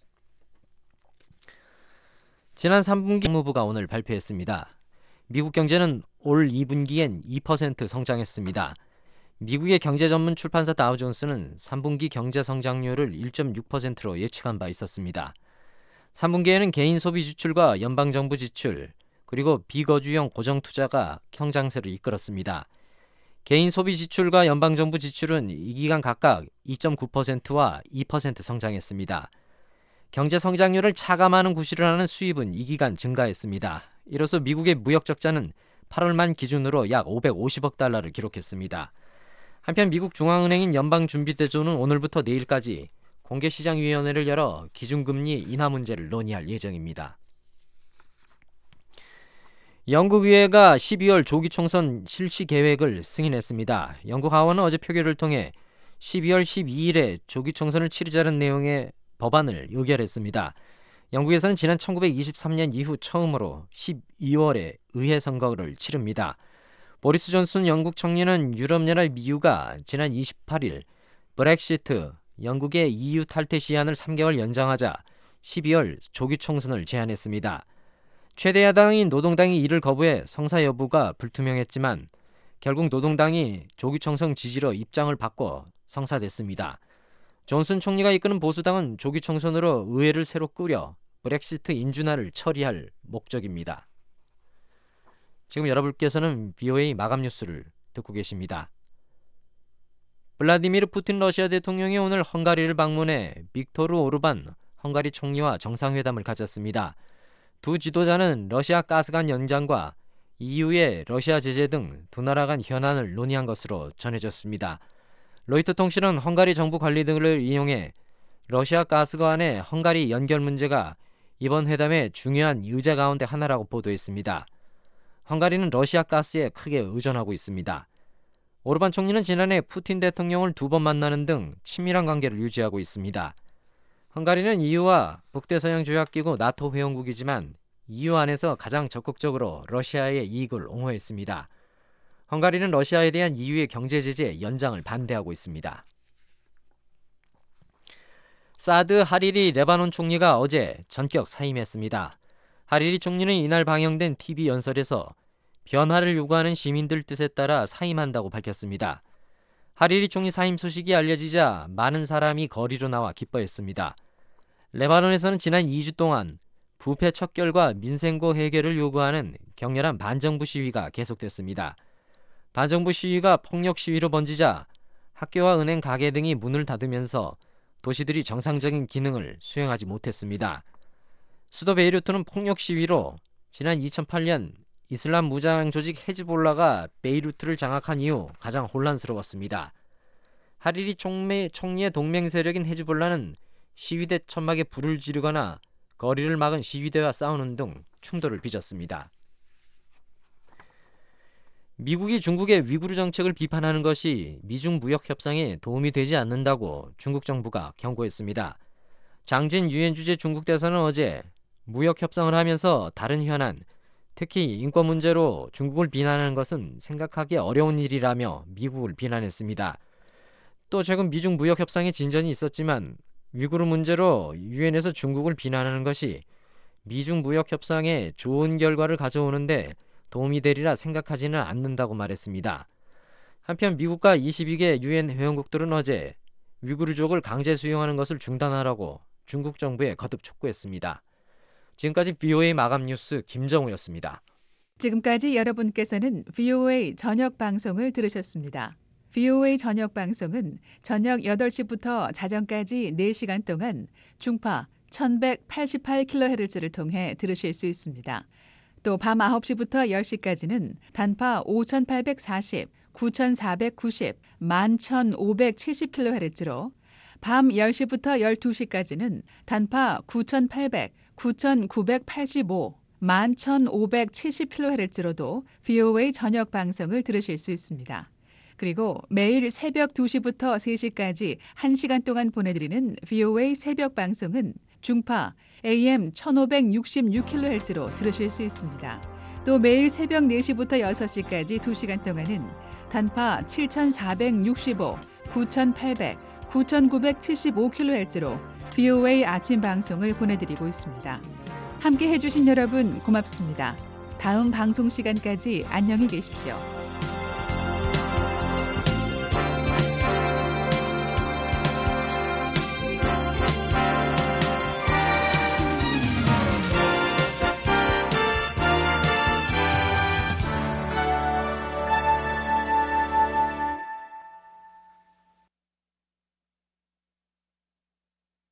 지난 3분기 국무부가 오늘 발표했습니다. 미국 경제는 올 2분기엔 2% 성장했습니다. 미국의 경제 전문 출판사 다우존스는 3분기 경제 성장률을 1.6%로 예측한 바 있었습니다. 3분기에는 개인 소비 지출과 연방정부 지출, 그리고 비거주형 고정투자가 성장세를 이끌었습니다. 개인 소비 지출과 연방정부 지출은 이 기간 각각 2.9%와 2% 성장했습니다. 경제 성장률을 차감하는 구실을 하는 수입은 이 기간 증가했습니다. 이로써 미국의 무역 적자는 8월 말 기준으로 약 550억 달러를 기록했습니다. 한편 미국 중앙은행인 연방준비제도는 오늘부터 내일까지 공개시장위원회를 열어 기준금리 인하 문제를 논의할 예정입니다. 영국 의회가 12월 조기 총선 실시 계획을 승인했습니다. 영국 하원은 어제 표결을 통해 12월 12일에 조기 총선을 치르자는 내용의 법안을 의결했습니다. 영국에서는 지난 1923년 이후 처음으로 12월에 의회 선거를 치릅니다. 보리스 존슨 영국 총리는 유럽연합 EU가 지난 28일 브렉시트, 영국의 EU 탈퇴 시한을 3개월 연장하자 12월 조기 총선을 제안했습니다. 최대 야당인 노동당이 이를 거부해 성사 여부가 불투명했지만 결국 노동당이 조기 총선 지지로 입장을 바꿔 성사됐습니다. 존슨 총리가 이끄는 보수당은 조기 총선으로 의회를 새로 꾸려 브렉시트 인준화를 처리할 목적입니다. 지금 여러분께서는 VOA 마감 뉴스를 듣고 계십니다. 블라디미르 푸틴 러시아 대통령이 오늘 헝가리를 방문해 빅토르 오르반 헝가리 총리와 정상회담을 가졌습니다. 두 지도자는 러시아 가스관 연장과 EU의 러시아 제재 등 두 나라 간 현안을 논의한 것으로 전해졌습니다. 로이터 통신은 헝가리 정부 관리들을 이용해 러시아 가스관의 헝가리 연결 문제가 이번 회담의 중요한 의제 가운데 하나라고 보도했습니다. 헝가리는 러시아 가스에 크게 의존하고 있습니다. 오르반 총리는 지난해 푸틴 대통령을 2번 만나는 등 친밀한 관계를 유지하고 있습니다. 헝가리는 EU와 북대서양 조약기구 나토 회원국이지만 EU 안에서 가장 적극적으로 러시아의 이익을 옹호했습니다. 헝가리는 러시아에 대한 EU의 경제 제재 연장을 반대하고 있습니다. 사드 하리리 레바논 총리가 어제 전격 사임했습니다. 하리리 총리는 이날 방영된 TV 연설에서 변화를 요구하는 시민들 뜻에 따라 사임한다고 밝혔습니다. 하리리 총리 사임 소식이 알려지자 많은 사람이 거리로 나와 기뻐했습니다. 레바논에서는 지난 2주 동안 부패 척결과 민생고 해결을 요구하는 격렬한 반정부 시위가 계속됐습니다. 반정부 시위가 폭력 시위로 번지자 학교와 은행, 가게 등이 문을 닫으면서 도시들이 정상적인 기능을 수행하지 못했습니다. 수도 베이루트는 폭력 시위로 지난 2008년 이슬람 무장 조직 헤즈볼라가 베이루트를 장악한 이후 가장 혼란스러웠습니다. 하리리 총리의 동맹 세력인 헤즈볼라는 시위대 천막에 불을 지르거나 거리를 막은 시위대와 싸우는 등 충돌을 빚었습니다. 미국이 중국의 위구르 정책을 비판하는 것이 미중 무역 협상에 도움이 되지 않는다고 중국 정부가 경고했습니다. 장진 유엔 주재 중국 대사는 어제 무역 협상을 하면서 다른 현안, 특히 인권 문제로 중국을 비난하는 것은 생각하기 어려운 일이라며 미국을 비난했습니다. 또 최근 미중 무역 협상에 진전이 있었지만 위구르 문제로 유엔에서 중국을 비난하는 것이 미중 무역 협상에 좋은 결과를 가져오는데 도움이 되리라 생각하지는 않는다고 말했습니다. 한편 미국과 22개 유엔 회원국들은 어제 위구르족을 강제 수용하는 것을 중단하라고 중국 정부에 거듭 촉구했습니다. 지금까지 VOA 마감 뉴스 김정우였습니다. 지금까지 여러분께서는 VOA 저녁 방송을 들으셨습니다. VOA 저녁 방송은 저녁 8시부터 자정까지 4시간 동안 중파 1188kHz를 통해 들으실 수 있습니다. 또 밤 9시부터 10시까지는 단파 5840, 9490, 11570kHz로 밤 10시부터 12시까지는 단파 9800, 9985, 11570kHz로도 VOA 저녁 방송을 들으실 수 있습니다. 그리고 매일 새벽 2시부터 3시까지 1시간 동안 보내드리는 VOA 새벽 방송은 중파 AM 1566kHz로 들으실 수 있습니다. 또 매일 새벽 4시부터 6시까지 2시간 동안은 단파 7465, 9800, 9975kHz로 VOA 아침 방송을 보내드리고 있습니다. 함께 해주신 여러분 고맙습니다. 다음 방송 시간까지 안녕히 계십시오.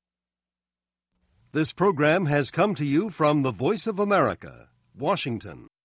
This program has come to you from the Voice of America, Washington.